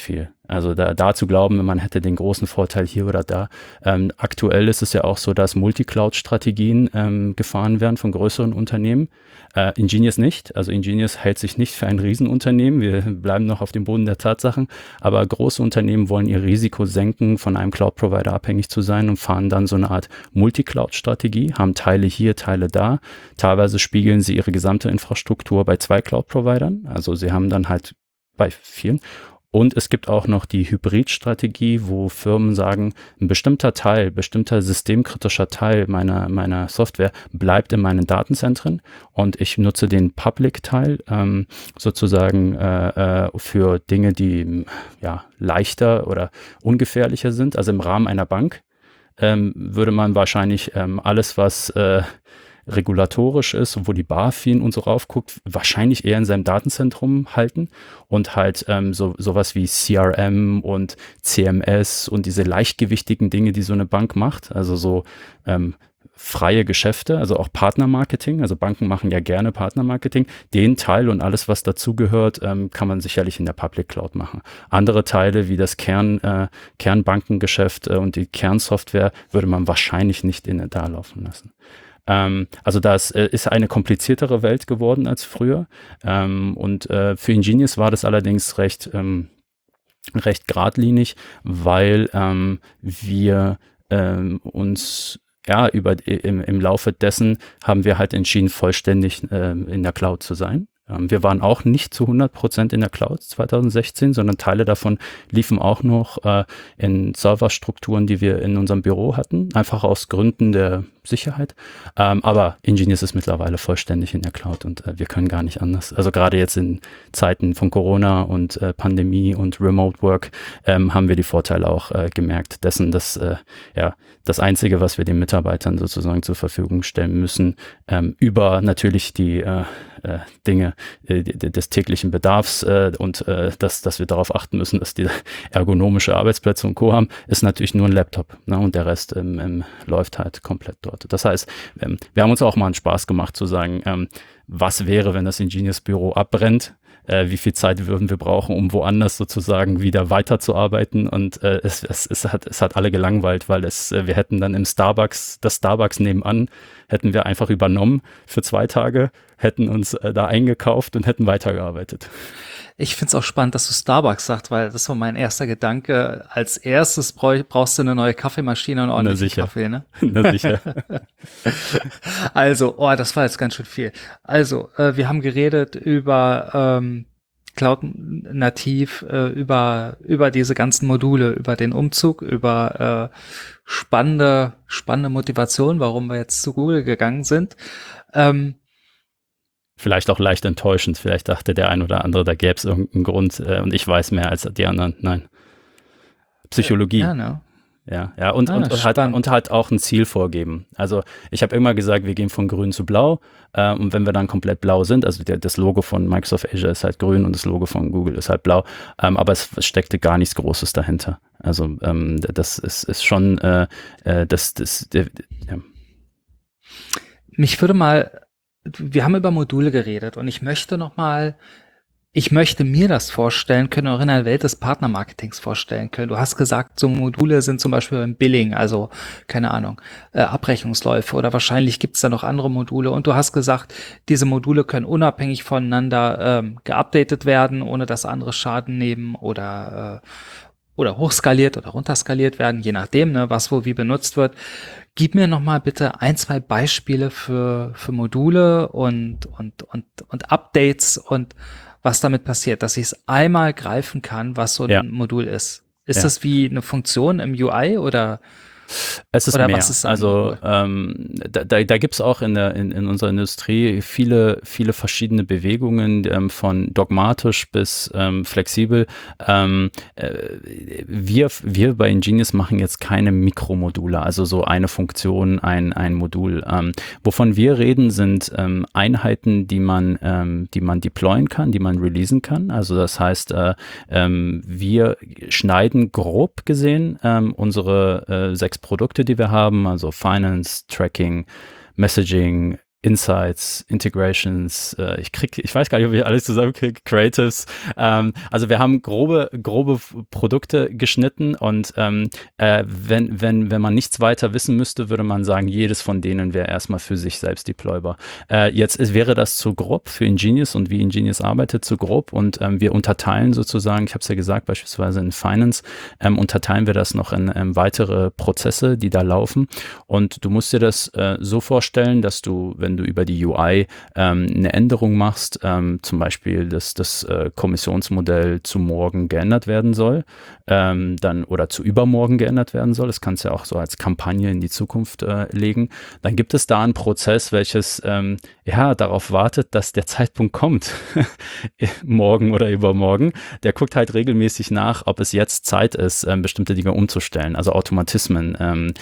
Also da zu glauben, man hätte den großen Vorteil hier oder da. Aktuell ist es ja auch so, dass Multicloud-Strategien gefahren werden von größeren Unternehmen. Ingenious nicht. Also Ingenious hält sich nicht für ein Riesenunternehmen. Wir bleiben noch auf dem Boden der Tatsachen. Aber große Unternehmen wollen ihr Risiko senken, von einem Cloud-Provider abhängig zu sein und fahren dann so eine Art Multicloud-Strategie, haben Teile hier, Teile da. Teilweise spiegeln sie ihre gesamte Infrastruktur bei 2 Cloud-Providern. Also sie haben dann halt bei vielen. Und es gibt auch noch die Hybrid-Strategie, wo Firmen sagen, ein bestimmter systemkritischer Teil meiner Software bleibt in meinen Datenzentren und ich nutze den Public-Teil sozusagen für Dinge, die leichter oder ungefährlicher sind. Also im Rahmen einer Bank würde man wahrscheinlich alles, was regulatorisch ist, wo die BaFin und so raufguckt, wahrscheinlich eher in seinem Datenzentrum halten und halt sowas wie CRM und CMS und diese leichtgewichtigen Dinge, die so eine Bank macht, also so freie Geschäfte, also auch Partnermarketing, also Banken machen ja gerne Partnermarketing, den Teil und alles, was dazugehört, kann man sicherlich in der Public Cloud machen. Andere Teile wie das Kernbankengeschäft und die Kernsoftware würde man wahrscheinlich nicht da laufen lassen. Also das ist eine kompliziertere Welt geworden als früher und für Ingenious war das allerdings recht geradlinig, weil wir uns im Laufe dessen haben wir halt entschieden, vollständig in der Cloud zu sein. Wir waren auch nicht zu 100% in der Cloud 2016, sondern Teile davon liefen auch noch in Serverstrukturen, die wir in unserem Büro hatten, einfach aus Gründen der Sicherheit. Aber Ingenious ist mittlerweile vollständig in der Cloud und wir können gar nicht anders. Also gerade jetzt in Zeiten von Corona und Pandemie und Remote Work haben wir die Vorteile auch gemerkt dessen, dass das Einzige, was wir den Mitarbeitern sozusagen zur Verfügung stellen müssen, über natürlich die Dinge des täglichen Bedarfs und dass wir darauf achten müssen, dass die ergonomische Arbeitsplätze und Co. haben, ist natürlich nur ein Laptop, ne? Und der Rest läuft halt komplett dort. Das heißt, wir haben uns auch mal einen Spaß gemacht zu sagen, was wäre, wenn das Ingenious-Büro abbrennt? Wie viel Zeit würden wir brauchen, um woanders sozusagen wieder weiterzuarbeiten? Und es hat alle gelangweilt, weil wir hätten dann das Starbucks nebenan, hätten wir einfach übernommen für 2 Tage, hätten uns da eingekauft und hätten weitergearbeitet. Ich finde es auch spannend, dass du Starbucks sagst, weil das war mein erster Gedanke. Als erstes brauchst du eine neue Kaffeemaschine und ordentlich Kaffee, ne? Na sicher. Also, das war jetzt ganz schön viel. Also, wir haben geredet über Cloud nativ, über diese ganzen Module, über den Umzug, über spannende Motivation, warum wir jetzt zu Google gegangen sind. Vielleicht auch leicht enttäuschend. Vielleicht dachte der ein oder andere, da gäbe es irgendeinen Grund und ich weiß mehr als die anderen. Nein. Psychologie. Ja, no. Ja, und halt auch ein Ziel vorgeben. Also ich habe immer gesagt, wir gehen von grün zu blau und wenn wir dann komplett blau sind, also das Logo von Microsoft Azure ist halt grün und das Logo von Google ist halt blau, aber es steckte gar nichts Großes dahinter. Also das ist schon ja. Mich würde mal, wir haben über Module geredet und ich möchte mir das vorstellen können, auch in der Welt des Partnermarketings vorstellen können. Du hast gesagt, so Module sind zum Beispiel im Billing, also keine Ahnung, Abrechnungsläufe oder wahrscheinlich gibt es da noch andere Module. Und du hast gesagt, diese Module können unabhängig voneinander geupdatet werden, ohne dass andere Schaden nehmen oder hochskaliert oder runterskaliert werden, je nachdem, ne, was wo wie benutzt wird. Gib mir noch mal bitte 1, 2 Beispiele für Module und Updates und was damit passiert, dass ich es einmal greifen kann, was so ein Modul ist. Ist das wie eine Funktion im UI oder? Es ist oder mehr. Was ist also da gibt es auch in unserer Industrie viele verschiedene Bewegungen, von dogmatisch bis flexibel. Wir bei Ingenious machen jetzt keine Mikromodule, also so eine Funktion, ein Modul. Wovon wir reden, sind Einheiten, die man deployen kann, die man releasen kann. Also das heißt, wir schneiden grob gesehen unsere 6 Produkte, die wir haben, also Finance, Tracking, Messaging, Insights, Integrations, ich weiß gar nicht, ob ich alles zusammenkriege, Creatives. Also wir haben grobe Produkte geschnitten und wenn man nichts weiter wissen müsste, würde man sagen, jedes von denen wäre erstmal für sich selbst deploybar. Wäre das zu grob für Ingenious und wie Ingenious arbeitet, zu grob und wir unterteilen sozusagen, ich habe es ja gesagt, beispielsweise in Finance, unterteilen wir das noch in weitere Prozesse, die da laufen und du musst dir das so vorstellen, dass du, wenn du über die UI eine Änderung machst, zum Beispiel, dass das Kommissionsmodell zu morgen geändert werden soll, dann oder zu übermorgen geändert werden soll, das kannst du ja auch so als Kampagne in die Zukunft legen, dann gibt es da einen Prozess, welches darauf wartet, dass der Zeitpunkt kommt, morgen oder übermorgen. Der guckt halt regelmäßig nach, ob es jetzt Zeit ist, bestimmte Dinge umzustellen, also Automatismen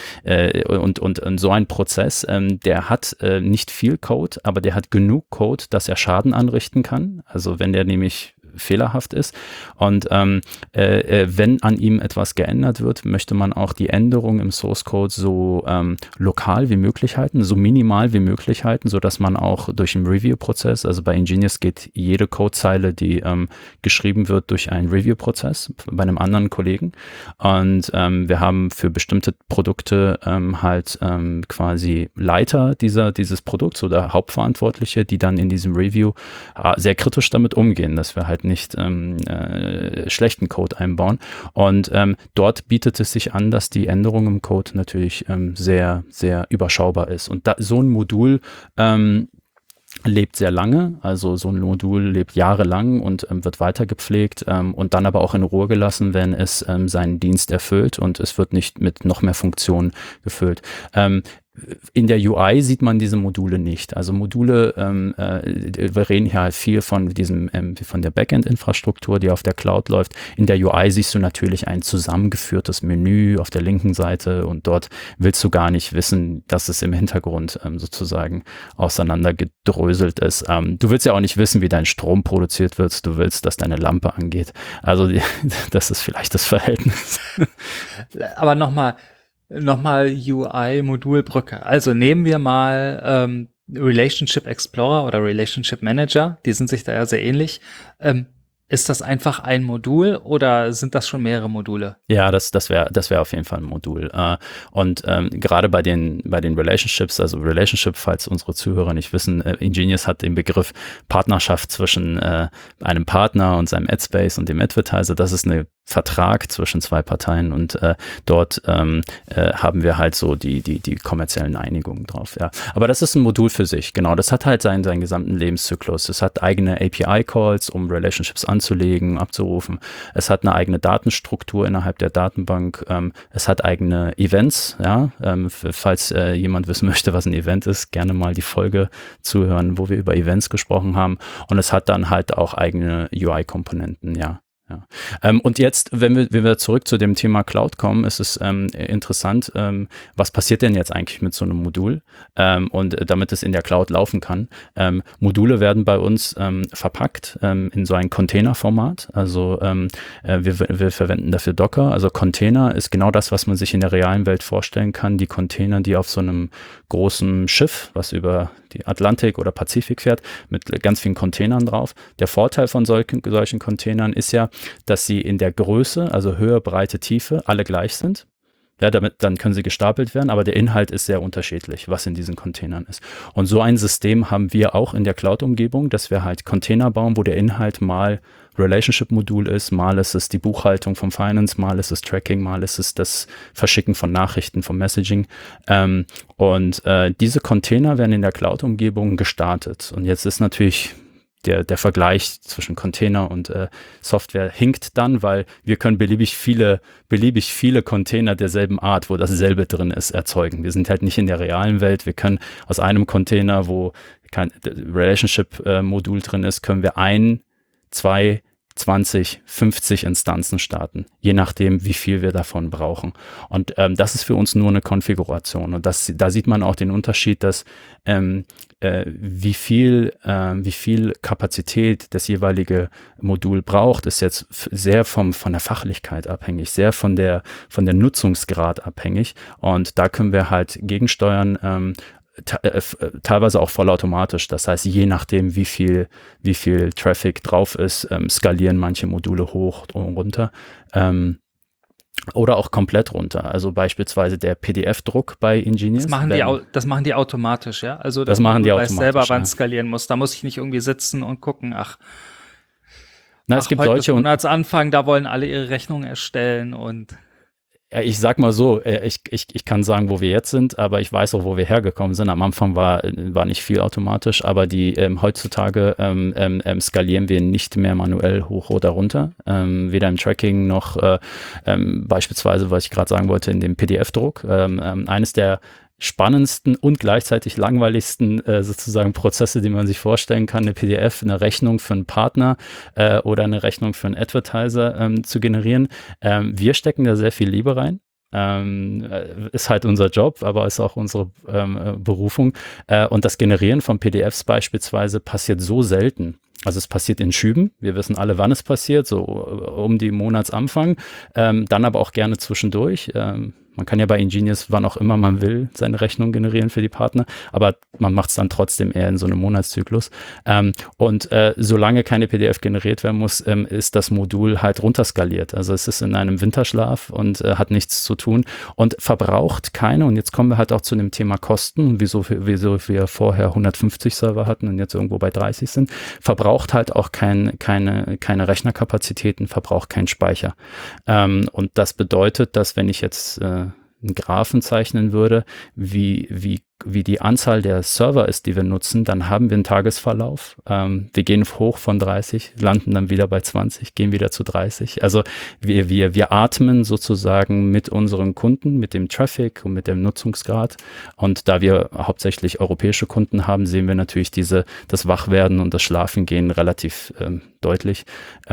und so ein Prozess, der hat nicht viel Code, aber der hat genug Code, dass er Schaden anrichten kann. Also wenn der nämlich fehlerhaft ist und wenn an ihm etwas geändert wird, möchte man auch die Änderung im Source Code so lokal wie möglich halten, so minimal wie möglich halten, sodass man auch durch einen Review-Prozess, also bei Ingenious geht jede Codezeile, die geschrieben wird, durch einen Review-Prozess bei einem anderen Kollegen und wir haben für bestimmte Produkte quasi Leiter dieses Produkts oder Hauptverantwortliche, die dann in diesem Review sehr kritisch damit umgehen, dass wir halt nicht schlechten Code einbauen. Und dort bietet es sich an, dass die Änderung im Code natürlich sehr, sehr überschaubar ist. Und so ein Modul lebt sehr lange, also so ein Modul lebt jahrelang und wird weiter gepflegt und dann aber auch in Ruhe gelassen, wenn es seinen Dienst erfüllt und es wird nicht mit noch mehr Funktionen gefüllt. In der UI sieht man diese Module nicht. Also Module, wir reden hier halt viel von von der Backend-Infrastruktur, die auf der Cloud läuft. In der UI siehst du natürlich ein zusammengeführtes Menü auf der linken Seite und dort willst du gar nicht wissen, dass es im Hintergrund sozusagen auseinandergedröselt ist. Du willst ja auch nicht wissen, wie dein Strom produziert wird. Du willst, dass deine Lampe angeht. Also das ist vielleicht das Verhältnis. Aber nochmal UI-Modulbrücke. Also nehmen wir mal Relationship Explorer oder Relationship Manager, die sind sich da ja sehr ähnlich. Ist das einfach ein Modul oder sind das schon mehrere Module? Ja, das wär auf jeden Fall ein Modul. Und gerade bei den Relationships, also Relationship, falls unsere Zuhörer nicht wissen, Ingenious hat den Begriff Partnerschaft zwischen einem Partner und seinem Adspace und dem Advertiser. Das ist eine Vertrag zwischen zwei Parteien und dort haben wir halt so die kommerziellen Einigungen drauf. Ja, aber das ist ein Modul für sich. Genau, das hat halt seinen gesamten Lebenszyklus. Es hat eigene API-Calls, um Relationships anzulegen, abzurufen. Es hat eine eigene Datenstruktur innerhalb der Datenbank. Es hat eigene Events. Ja, falls jemand wissen möchte, was ein Event ist, gerne mal die Folge zuhören, wo wir über Events gesprochen haben. Und es hat dann halt auch eigene UI-Komponenten. Ja. Ja. Und jetzt, wenn wir zurück zu dem Thema Cloud kommen, ist es interessant, was passiert denn jetzt eigentlich mit so einem Modul und damit es in der Cloud laufen kann. Module werden bei uns verpackt in so ein Containerformat, also wir verwenden dafür Docker, also Container ist genau das, was man sich in der realen Welt vorstellen kann, die Container, die auf so einem großen Schiff, was über die Atlantik oder Pazifik fährt, mit ganz vielen Containern drauf. Der Vorteil von solchen Containern ist ja, dass sie in der Größe, also Höhe, Breite, Tiefe, alle gleich sind. Ja, dann können sie gestapelt werden, aber der Inhalt ist sehr unterschiedlich, was in diesen Containern ist. Und so ein System haben wir auch in der Cloud-Umgebung, dass wir halt Container bauen, wo der Inhalt mal Relationship-Modul ist, mal ist es die Buchhaltung vom Finance, mal ist es Tracking, mal ist es das Verschicken von Nachrichten, vom Messaging. Und diese Container werden in der Cloud-Umgebung gestartet. Und jetzt ist natürlich der Vergleich zwischen Container und Software hinkt dann, weil wir können beliebig viele Container derselben Art, wo dasselbe drin ist, erzeugen. Wir sind halt nicht in der realen Welt. Wir können aus einem Container, wo kein Relationship-Modul drin ist, können wir 1, 2, 20, 50 Instanzen starten, je nachdem, wie viel wir davon brauchen. Und das ist für uns nur eine Konfiguration. Und da sieht man auch den Unterschied, dass wie viel Kapazität das jeweilige Modul braucht, ist jetzt sehr von der Fachlichkeit abhängig, sehr von der Nutzungsgrad abhängig. Und da können wir halt gegensteuern, teilweise auch vollautomatisch. Das heißt, je nachdem, wie viel Traffic drauf ist, skalieren manche Module hoch und runter. Oder auch komplett runter. Also beispielsweise der PDF-Druck bei Ingenious. Das machen die automatisch, ja? Also das machen die automatisch, selber, wann es skalieren muss. Da muss ich nicht irgendwie sitzen und gucken, es gibt heute solche ist Monatsanfang, da wollen alle ihre Rechnungen erstellen und ich sag mal so, ich kann sagen, wo wir jetzt sind, aber ich weiß auch, wo wir hergekommen sind. Am Anfang war nicht viel automatisch, aber heutzutage skalieren wir nicht mehr manuell hoch oder runter. Weder im Tracking noch beispielsweise, was ich gerade sagen wollte, in dem PDF-Druck. Eines der spannendsten und gleichzeitig langweiligsten sozusagen Prozesse, die man sich vorstellen kann, eine PDF, eine Rechnung für einen Partner oder eine Rechnung für einen Advertiser zu generieren. Wir stecken da sehr viel Liebe rein. Ist halt unser Job, aber ist auch unsere Berufung. Und das Generieren von PDFs beispielsweise passiert so selten. Also es passiert in Schüben. Wir wissen alle, wann es passiert, so um die Monatsanfang. Dann aber auch gerne zwischendurch. Man kann ja bei Ingenious, wann auch immer man will, seine Rechnung generieren für die Partner, aber man macht es dann trotzdem eher in so einem Monatszyklus. Solange keine PDF generiert werden muss, ist das Modul halt runterskaliert. Also es ist in einem Winterschlaf und hat nichts zu tun und verbraucht keine, und jetzt kommen wir halt auch zu dem Thema Kosten, wieso wir vorher 150 Server hatten und jetzt irgendwo bei 30 sind, verbraucht halt auch keine Rechnerkapazitäten, verbraucht keinen Speicher. Und das bedeutet, dass wenn ich jetzt einen Graphen zeichnen würde, wie die Anzahl der Server ist, die wir nutzen, dann haben wir einen Tagesverlauf. Wir gehen hoch von 30, landen dann wieder bei 20, gehen wieder zu 30. Also wir atmen sozusagen mit unseren Kunden, mit dem Traffic und mit dem Nutzungsgrad. Und da wir hauptsächlich europäische Kunden haben, sehen wir natürlich das Wachwerden und das Schlafengehen relativ deutlich.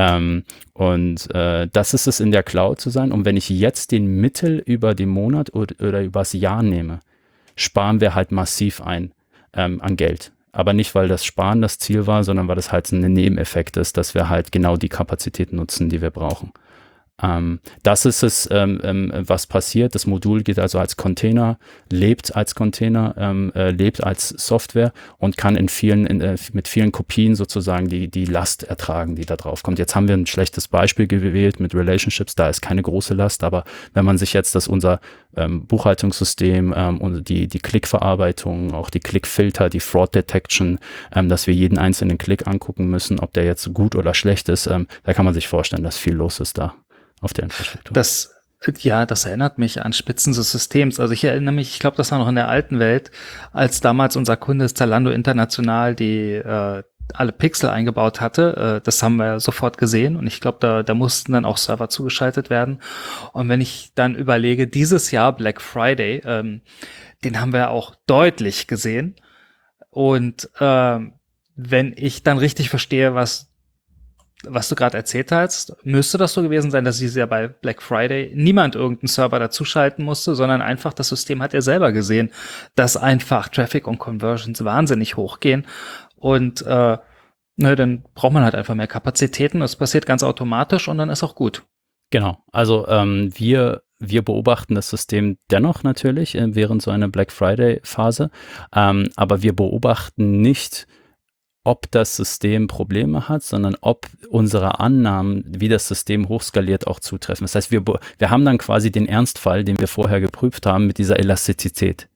Das ist es, in der Cloud zu sein. Und wenn ich jetzt den Mittel über den Monat oder übers Jahr nehme, sparen wir halt massiv an Geld. Aber nicht, weil das Sparen das Ziel war, sondern weil das halt ein Nebeneffekt ist, dass wir halt genau die Kapazität nutzen, die wir brauchen. Das ist es, was passiert. Das Modul geht also als Container, lebt als Container, lebt als Software und kann mit vielen Kopien sozusagen die Last ertragen, die da drauf kommt. Jetzt haben wir ein schlechtes Beispiel gewählt mit Relationships, da ist keine große Last, aber wenn man sich jetzt unser Buchhaltungssystem und die Klickverarbeitung, auch die Klickfilter, die Fraud Detection, dass wir jeden einzelnen Klick angucken müssen, ob der jetzt gut oder schlecht ist, da kann man sich vorstellen, dass viel los ist da auf der Infrastruktur. Das erinnert mich an Spitzen des Systems. Also ich erinnere mich, ich glaube, das war noch in der alten Welt, als damals unser Kunde Zalando International die alle Pixel eingebaut hatte. Das haben wir sofort gesehen und ich glaube, da mussten dann auch Server zugeschaltet werden. Und wenn ich dann überlege, dieses Jahr Black Friday, den haben wir auch deutlich gesehen. Und wenn ich dann richtig verstehe, was du gerade erzählt hast, müsste das so gewesen sein, dass dieses Jahr bei Black Friday niemand irgendeinen Server dazuschalten musste, sondern einfach das System hat er selber gesehen, dass einfach Traffic und Conversions wahnsinnig hochgehen und dann braucht man halt einfach mehr Kapazitäten. Das passiert ganz automatisch und dann ist auch gut. Genau, also wir beobachten das System dennoch natürlich während so einer Black Friday Phase, aber wir beobachten nicht, ob das System Probleme hat, sondern ob unsere Annahmen, wie das System hochskaliert, auch zutreffen. Das heißt, wir haben dann quasi den Ernstfall, den wir vorher geprüft haben, mit dieser Elastizität.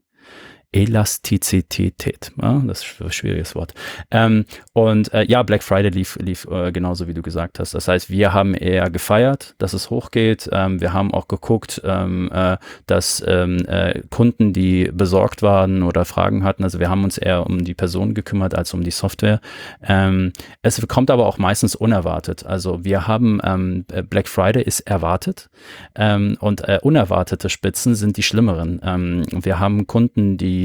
Elastizität, ja, das ist ein schwieriges Wort. Black Friday lief genauso, wie du gesagt hast. Das heißt, wir haben eher gefeiert, dass es hochgeht. Wir haben auch geguckt, dass Kunden, die besorgt waren oder Fragen hatten, also wir haben uns eher um die Person gekümmert als um die Software. Es kommt aber auch meistens unerwartet. Also wir haben Black Friday ist erwartet und unerwartete Spitzen sind die schlimmeren. Wir haben Kunden, die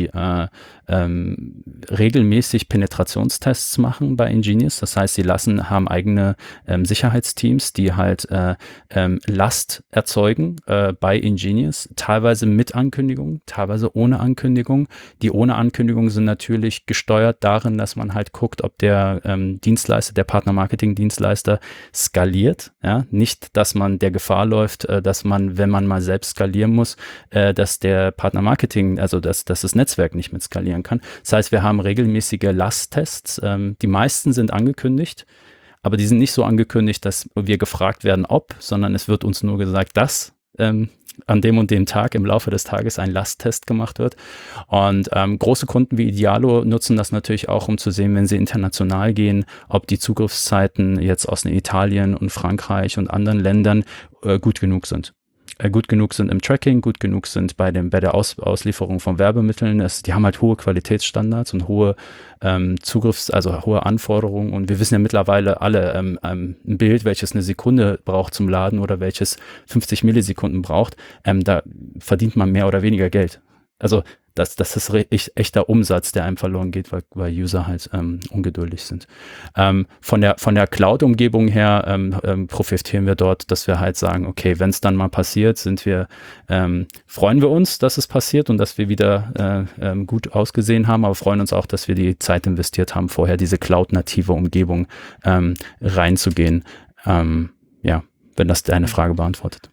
regelmäßig Penetrationstests machen bei Ingenious. Das heißt, sie haben eigene Sicherheitsteams, die halt Last erzeugen bei Ingenious, teilweise mit Ankündigung, teilweise ohne Ankündigung. Die ohne Ankündigung sind natürlich gesteuert darin, dass man halt guckt, ob der Dienstleister, der Partner-Marketing-Dienstleister skaliert. Ja? Nicht, dass man der Gefahr läuft, dass man, wenn man mal selbst skalieren muss, dass der Partner-Marketing, also dass das Netzwerk Netzwerk nicht mit skalieren kann. Das heißt, wir haben regelmäßige Lasttests. Die meisten sind angekündigt, aber die sind nicht so angekündigt, dass wir gefragt werden, ob, sondern es wird uns nur gesagt, dass an dem und dem Tag im Laufe des Tages ein Lasttest gemacht wird. Und große Kunden wie Idealo nutzen das natürlich auch, um zu sehen, wenn sie international gehen, ob die Zugriffszeiten jetzt aus Italien und Frankreich und anderen Ländern gut genug sind. Gut genug sind im Tracking, gut genug sind bei der Auslieferung von Werbemitteln. Die haben halt hohe Qualitätsstandards und hohe also hohe Anforderungen. Und wir wissen ja mittlerweile alle, ein Bild, welches eine Sekunde braucht zum Laden oder welches 50 Millisekunden braucht, da verdient man mehr oder weniger Geld. Also das ist echter Umsatz, der einem verloren geht, weil User halt ungeduldig sind. Von der Cloud-Umgebung her profitieren wir dort, dass wir halt sagen, okay, wenn es dann mal passiert, freuen wir uns, dass es passiert und dass wir wieder gut ausgesehen haben, aber freuen uns auch, dass wir die Zeit investiert haben, vorher diese Cloud-native Umgebung reinzugehen. Ja, wenn das deine Frage beantwortet.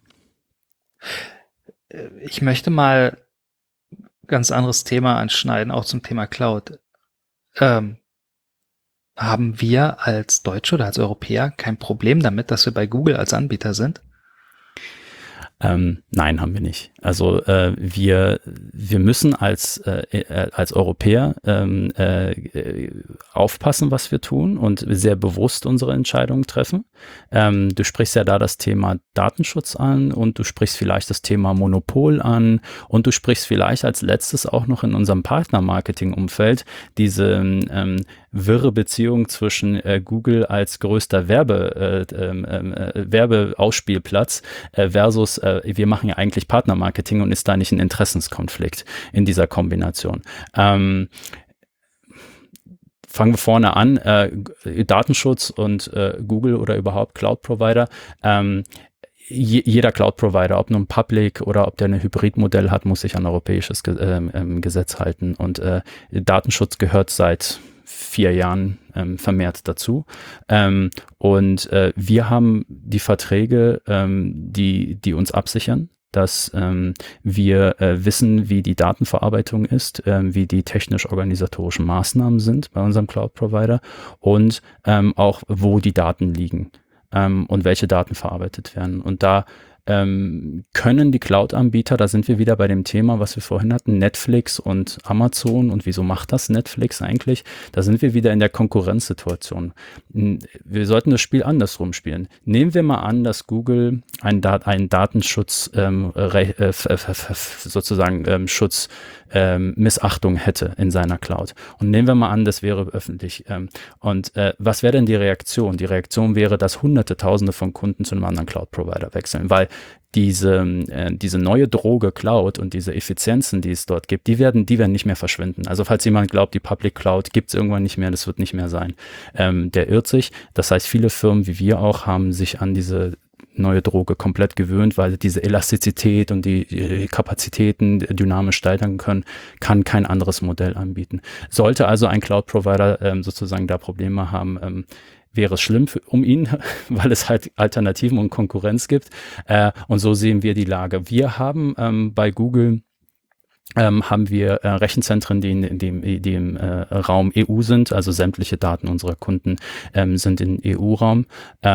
Ich möchte mal ganz anderes Thema anschneiden, auch zum Thema Cloud. Haben wir als Deutsche oder als Europäer kein Problem damit, dass wir bei Google als Anbieter sind? Nein, haben wir nicht. Also wir müssen als Europäer aufpassen, was wir tun und sehr bewusst unsere Entscheidungen treffen. Du sprichst ja da das Thema Datenschutz an und du sprichst vielleicht das Thema Monopol an und du sprichst vielleicht als letztes auch noch in unserem Partner-Marketing-Umfeld diese wirre Beziehung zwischen Google als größter Werbeausspielplatz versus wir machen ja eigentlich Partnermarketing und ist da nicht ein Interessenskonflikt in dieser Kombination. Fangen wir vorne an, Datenschutz und Google oder überhaupt Cloud-Provider. Jeder Cloud-Provider, ob nun Public oder ob der ein Hybridmodell hat, muss sich an europäisches Gesetz halten. Und Datenschutz gehört seit 4 Jahren vermehrt dazu. Und wir haben die Verträge, die uns absichern, dass wir wissen, wie die Datenverarbeitung ist, wie die technisch-organisatorischen Maßnahmen sind bei unserem Cloud-Provider und auch, wo die Daten liegen und welche Daten verarbeitet werden. Und da können die Cloud-Anbieter, da sind wir wieder bei dem Thema, was wir vorhin hatten, Netflix und Amazon und wieso macht das Netflix eigentlich? Da sind wir wieder in der Konkurrenzsituation. Wir sollten das Spiel andersrum spielen. Nehmen wir mal an, dass Google einen Datenschutz Schutz Missachtung hätte in seiner Cloud. Und nehmen wir mal an, das wäre öffentlich. Was wäre denn die Reaktion? Die Reaktion wäre, dass Hunderte, Tausende von Kunden zu einem anderen Cloud-Provider wechseln, weil diese neue Droge Cloud und diese Effizienzen, die es dort gibt, die werden nicht mehr verschwinden. Also falls jemand glaubt, die Public Cloud gibt es irgendwann nicht mehr, das wird nicht mehr sein. Der irrt sich. Das heißt, viele Firmen wie wir auch haben sich an diese neue Droge komplett gewöhnt, weil diese Elastizität und die Kapazitäten dynamisch steigern können, kann kein anderes Modell anbieten. Sollte also ein Cloud-Provider sozusagen da Probleme haben, wäre es schlimm um ihn, weil es halt Alternativen und Konkurrenz gibt. Und so sehen wir die Lage. Wir haben bei Google haben wir Rechenzentren, die im Raum EU sind, also sämtliche Daten unserer Kunden sind im EU-Raum.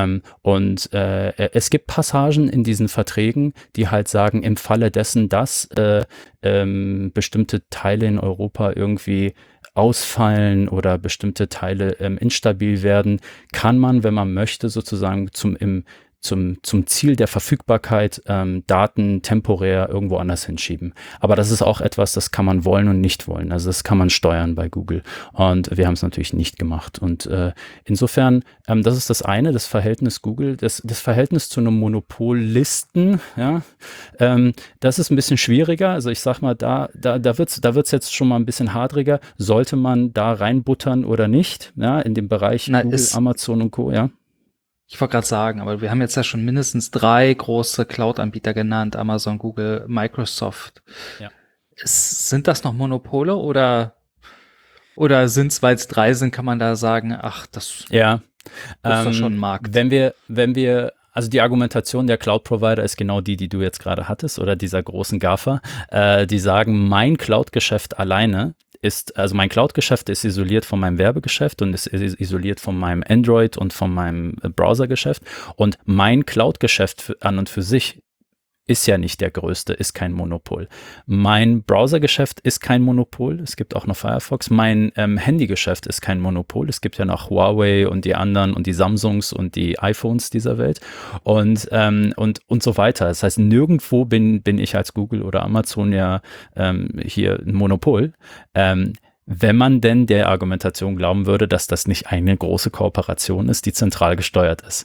Es gibt Passagen in diesen Verträgen, die halt sagen, im Falle dessen, dass bestimmte Teile in Europa irgendwie ausfallen oder bestimmte Teile instabil werden, kann man, wenn man möchte, sozusagen zum Ziel der Verfügbarkeit Daten temporär irgendwo anders hinschieben. Aber das ist auch etwas, das kann man wollen und nicht wollen. Also das kann man steuern bei Google. Und wir haben es natürlich nicht gemacht. Und insofern, das ist das eine, das Verhältnis Google, das Verhältnis zu einem Monopolisten, ja, das ist ein bisschen schwieriger. Also ich sag mal, da wird's jetzt schon mal ein bisschen hadriger. Sollte man da reinbuttern oder nicht? Ja, in dem Bereich Google, Amazon und Co., ja. Ich wollte gerade sagen, aber wir haben jetzt ja schon mindestens 3 große Cloud-Anbieter genannt, Amazon, Google, Microsoft. Ja. Sind das noch Monopole oder sind es, weil es 3 sind, kann man da sagen, ach, das ist doch schon ein Markt. Wenn wir Also die Argumentation der Cloud-Provider ist genau die du jetzt gerade hattest oder dieser großen GAFA. Die sagen, mein Cloud-Geschäft alleine mein Cloud-Geschäft ist isoliert von meinem Werbegeschäft und ist isoliert von meinem Android und von meinem Browser-Geschäft. Und mein Cloud-Geschäft an und für sich ist ja nicht der größte, ist kein Monopol. Mein Browsergeschäft ist kein Monopol. Es gibt auch noch Firefox. Mein Handygeschäft ist kein Monopol. Es gibt ja noch Huawei und die anderen und die Samsungs und die iPhones dieser Welt und so weiter. Das heißt, nirgendwo bin ich als Google oder Amazon ja hier ein Monopol. Wenn man denn der Argumentation glauben würde, dass das nicht eine große Kooperation ist, die zentral gesteuert ist.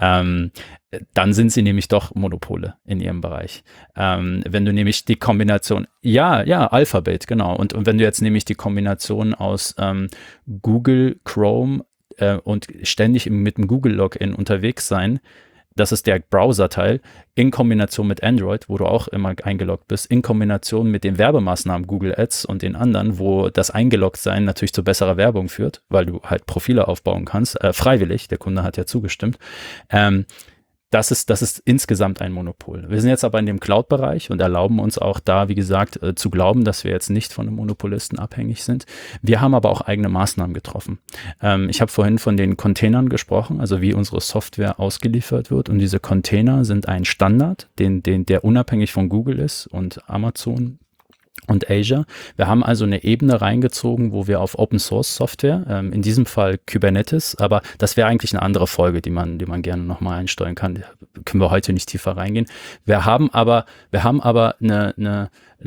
Dann sind sie nämlich doch Monopole in ihrem Bereich. Wenn du nämlich die Kombination, ja, Alphabet, genau. Und wenn du jetzt nämlich die Kombination aus Google, Chrome und ständig mit dem Google-Login unterwegs sein, das ist der Browser-Teil, in Kombination mit Android, wo du auch immer eingeloggt bist, in Kombination mit den Werbemaßnahmen Google Ads und den anderen, wo das Eingeloggt-Sein natürlich zu besserer Werbung führt, weil du halt Profile aufbauen kannst, freiwillig, der Kunde hat ja zugestimmt. Das ist insgesamt ein Monopol. Wir sind jetzt aber in dem Cloud-Bereich und erlauben uns auch da, wie gesagt, zu glauben, dass wir jetzt nicht von einem Monopolisten abhängig sind. Wir haben aber auch eigene Maßnahmen getroffen. Ich habe vorhin von den Containern gesprochen, also wie unsere Software ausgeliefert wird. Und diese Container sind ein Standard, der unabhängig von Google ist und Amazon und Azure. Wir haben also eine Ebene reingezogen, wo wir auf Open Source Software, in diesem Fall Kubernetes, aber das wäre eigentlich eine andere Folge, die man gerne nochmal einsteuern kann. Da können wir heute nicht tiefer reingehen. Wir haben aber eine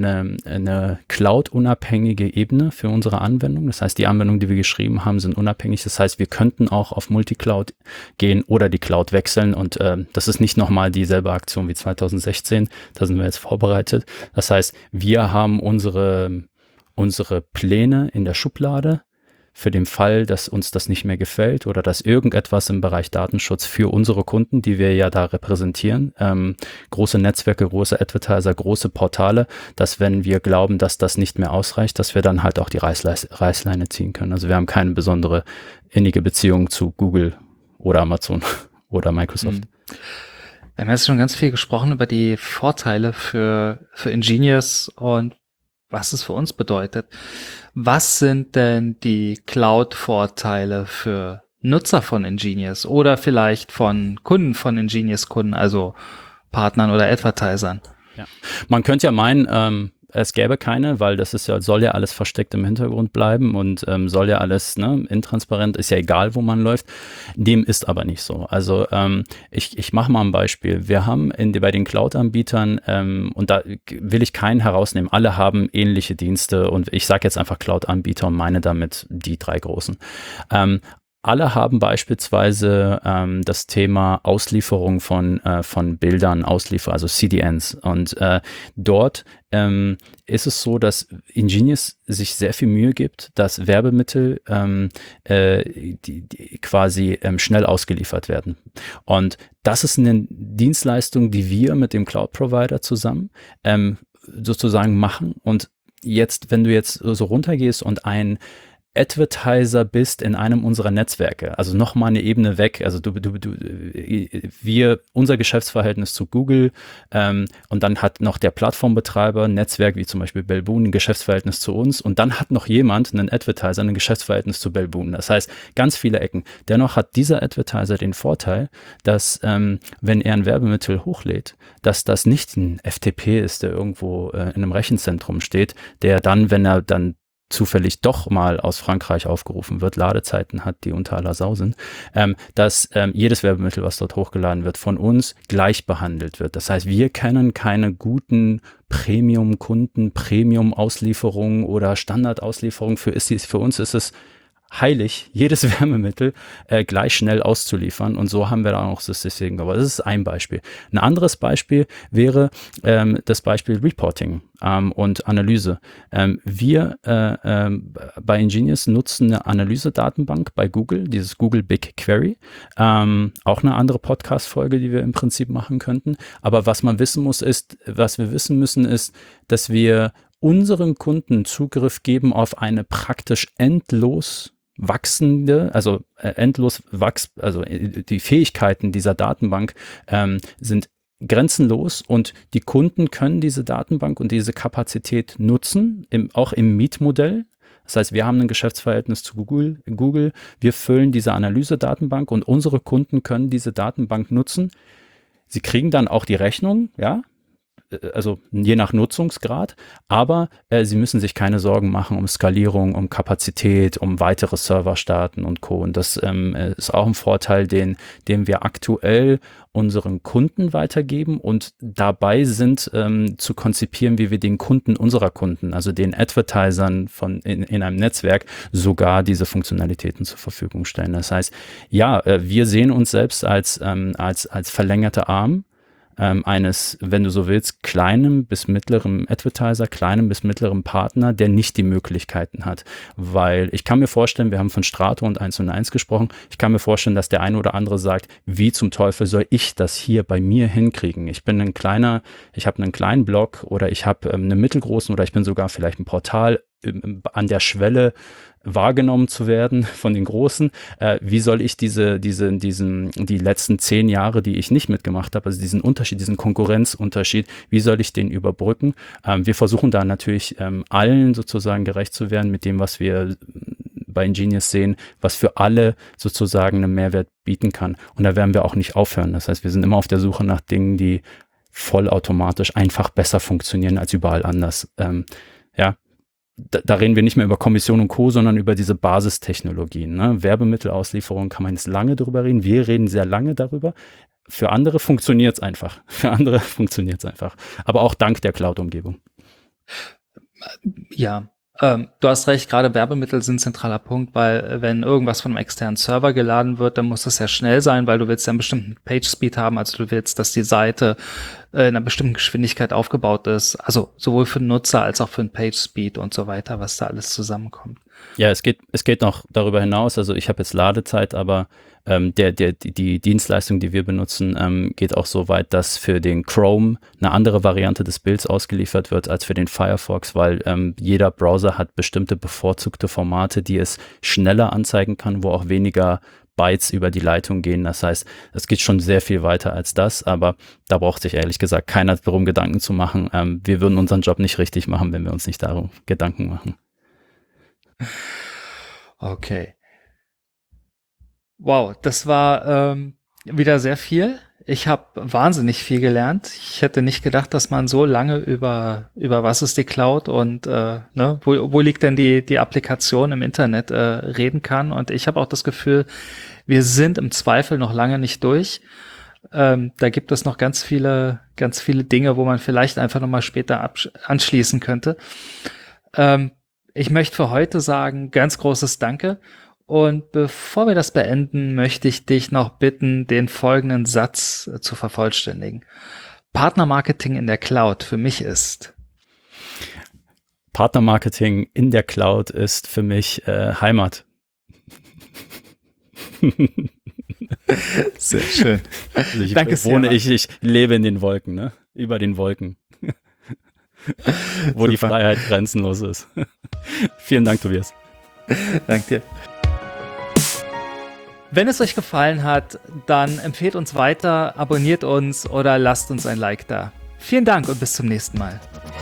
Cloud-unabhängige Ebene für unsere Anwendung. Das heißt, die Anwendungen, die wir geschrieben haben, sind unabhängig. Das heißt, wir könnten auch auf Multicloud gehen oder die Cloud wechseln. Und das ist nicht nochmal dieselbe Aktion wie 2016. Da sind wir jetzt vorbereitet. Das heißt, wir haben unsere Pläne in der Schublade für den Fall, dass uns das nicht mehr gefällt oder dass irgendetwas im Bereich Datenschutz für unsere Kunden, die wir ja da repräsentieren, große Netzwerke, große Advertiser, große Portale, dass wenn wir glauben, dass das nicht mehr ausreicht, dass wir dann halt auch die Reißleine ziehen können. Also wir haben keine besondere innige Beziehung zu Google oder Amazon oder Microsoft. Wir haben jetzt schon ganz viel gesprochen über die Vorteile für Engineers und was es für uns bedeutet. Was sind denn die Cloud-Vorteile für Nutzer von Engineers oder vielleicht von Kunden von Engineers-Kunden, also Partnern oder Advertisern? Ja. Man könnte ja meinen, es gäbe keine, weil das soll ja alles versteckt im Hintergrund bleiben und soll ja alles intransparent, ist ja egal, wo man läuft. Dem ist aber nicht so. Also ich mache mal ein Beispiel. Wir haben bei den Cloud-Anbietern, und da will ich keinen herausnehmen, alle haben ähnliche Dienste und ich sage jetzt einfach Cloud-Anbieter und meine damit die drei großen. Alle haben beispielsweise das Thema Auslieferung von Bildern, also CDNs. Und dort ist es so, dass Ingenious sich sehr viel Mühe gibt, dass Werbemittel die quasi schnell ausgeliefert werden. Und das ist eine Dienstleistung, die wir mit dem Cloud-Provider zusammen sozusagen machen. Und jetzt, wenn du jetzt so runtergehst und ein Advertiser bist in einem unserer Netzwerke, also nochmal eine Ebene weg, also unser Geschäftsverhältnis zu Google und dann hat noch der Plattformbetreiber ein Netzwerk wie zum Beispiel Belboon ein Geschäftsverhältnis zu uns und dann hat noch jemand, einen Advertiser, ein Geschäftsverhältnis zu Belboon. Das heißt, ganz viele Ecken. Dennoch hat dieser Advertiser den Vorteil, dass wenn er ein Werbemittel hochlädt, dass das nicht ein FTP ist, der irgendwo in einem Rechenzentrum steht, der dann, wenn er dann zufällig doch mal aus Frankreich aufgerufen wird, Ladezeiten hat, die unter aller Sau sind, dass jedes Werbemittel, was dort hochgeladen wird, von uns gleich behandelt wird. Das heißt, wir kennen keine guten Premium-Kunden, Premium-Auslieferungen oder Standardauslieferungen. Für uns ist es heilig, jedes Wärmemittel gleich schnell auszuliefern und so haben wir dann auch das System. Aber das ist ein Beispiel. Ein anderes Beispiel wäre das Beispiel Reporting und Analyse. Wir bei Ingenious nutzen eine Analysedatenbank bei Google, dieses Google BigQuery. Auch eine andere Podcast-Folge, die wir im Prinzip machen könnten. Aber was wir wissen müssen ist, dass wir unseren Kunden Zugriff geben auf eine praktisch endlos die Fähigkeiten dieser Datenbank sind grenzenlos und die Kunden können diese Datenbank und diese Kapazität nutzen, auch im Mietmodell. Das heißt, wir haben ein Geschäftsverhältnis zu Google, wir füllen diese Analyse-Datenbank und unsere Kunden können diese Datenbank nutzen. Sie kriegen dann auch die Rechnung, ja, also je nach Nutzungsgrad, aber sie müssen sich keine Sorgen machen um Skalierung, um Kapazität, um weitere Server starten und Co. Und das ist auch ein Vorteil, den wir aktuell unseren Kunden weitergeben und dabei sind zu konzipieren, wie wir den Kunden unserer Kunden, also den Advertisern in einem Netzwerk, sogar diese Funktionalitäten zur Verfügung stellen. Das heißt, ja, wir sehen uns selbst als verlängerte Arm eines, wenn du so willst, kleinem bis mittleren Advertiser, kleinem bis mittleren Partner, der nicht die Möglichkeiten hat. Weil ich kann mir vorstellen, wir haben von Strato und 1&1 gesprochen, ich kann mir vorstellen, dass der eine oder andere sagt, wie zum Teufel soll ich das hier bei mir hinkriegen? Ich habe einen kleinen Blog oder ich habe einen mittelgroßen oder ich bin sogar vielleicht ein Portal an der Schwelle wahrgenommen zu werden von den Großen. Wie soll ich die letzten 10 Jahre, die ich nicht mitgemacht habe, also diesen Unterschied, diesen Konkurrenzunterschied, wie soll ich den überbrücken? Wir versuchen da natürlich allen sozusagen gerecht zu werden mit dem, was wir bei Ingenious sehen, was für alle sozusagen einen Mehrwert bieten kann. Und da werden wir auch nicht aufhören. Das heißt, wir sind immer auf der Suche nach Dingen, die vollautomatisch einfach besser funktionieren als überall anders. Da reden wir nicht mehr über Kommission und Co., sondern über diese Basistechnologien. Ne? Werbemittelauslieferung kann man jetzt lange darüber reden. Wir reden sehr lange darüber. Für andere funktioniert es einfach. Aber auch dank der Cloud-Umgebung. Ja, du hast recht, gerade Werbemittel sind ein zentraler Punkt, weil wenn irgendwas von einem externen Server geladen wird, dann muss es ja schnell sein, weil du willst ja einen bestimmten Page-Speed haben, also du willst, dass die Seite in einer bestimmten Geschwindigkeit aufgebaut ist, also sowohl für den Nutzer als auch für den Page-Speed und so weiter, was da alles zusammenkommt. Ja, es geht noch darüber hinaus, also ich habe jetzt Ladezeit, aber die Dienstleistung, die wir benutzen, geht auch so weit, dass für den Chrome eine andere Variante des Bilds ausgeliefert wird als für den Firefox, weil jeder Browser hat bestimmte bevorzugte Formate, die es schneller anzeigen kann, wo auch weniger Bytes über die Leitung gehen. Das heißt, es geht schon sehr viel weiter als das, aber da braucht sich ehrlich gesagt keiner darum Gedanken zu machen. Wir würden unseren Job nicht richtig machen, wenn wir uns nicht darum Gedanken machen. Okay. Wow, das war wieder sehr viel. Ich habe wahnsinnig viel gelernt. Ich hätte nicht gedacht, dass man so lange über was ist die Cloud und wo liegt denn die Applikation im Internet reden kann. Und ich habe auch das Gefühl, wir sind im Zweifel noch lange nicht durch. Da gibt es noch ganz viele Dinge, wo man vielleicht einfach nochmal später anschließen könnte. Ich möchte für heute sagen, ganz großes Danke. Und bevor wir das beenden, möchte ich dich noch bitten, den folgenden Satz zu vervollständigen. Partnermarketing in der Cloud für mich ist. Partnermarketing in der Cloud ist für mich Heimat. Sehr schön. Also ich lebe in den Wolken, ne? Über den Wolken. Wo Super. Die Freiheit grenzenlos ist. Vielen Dank, Tobias. Danke dir. Wenn es euch gefallen hat, dann empfehlt uns weiter, abonniert uns oder lasst uns ein Like da. Vielen Dank und bis zum nächsten Mal.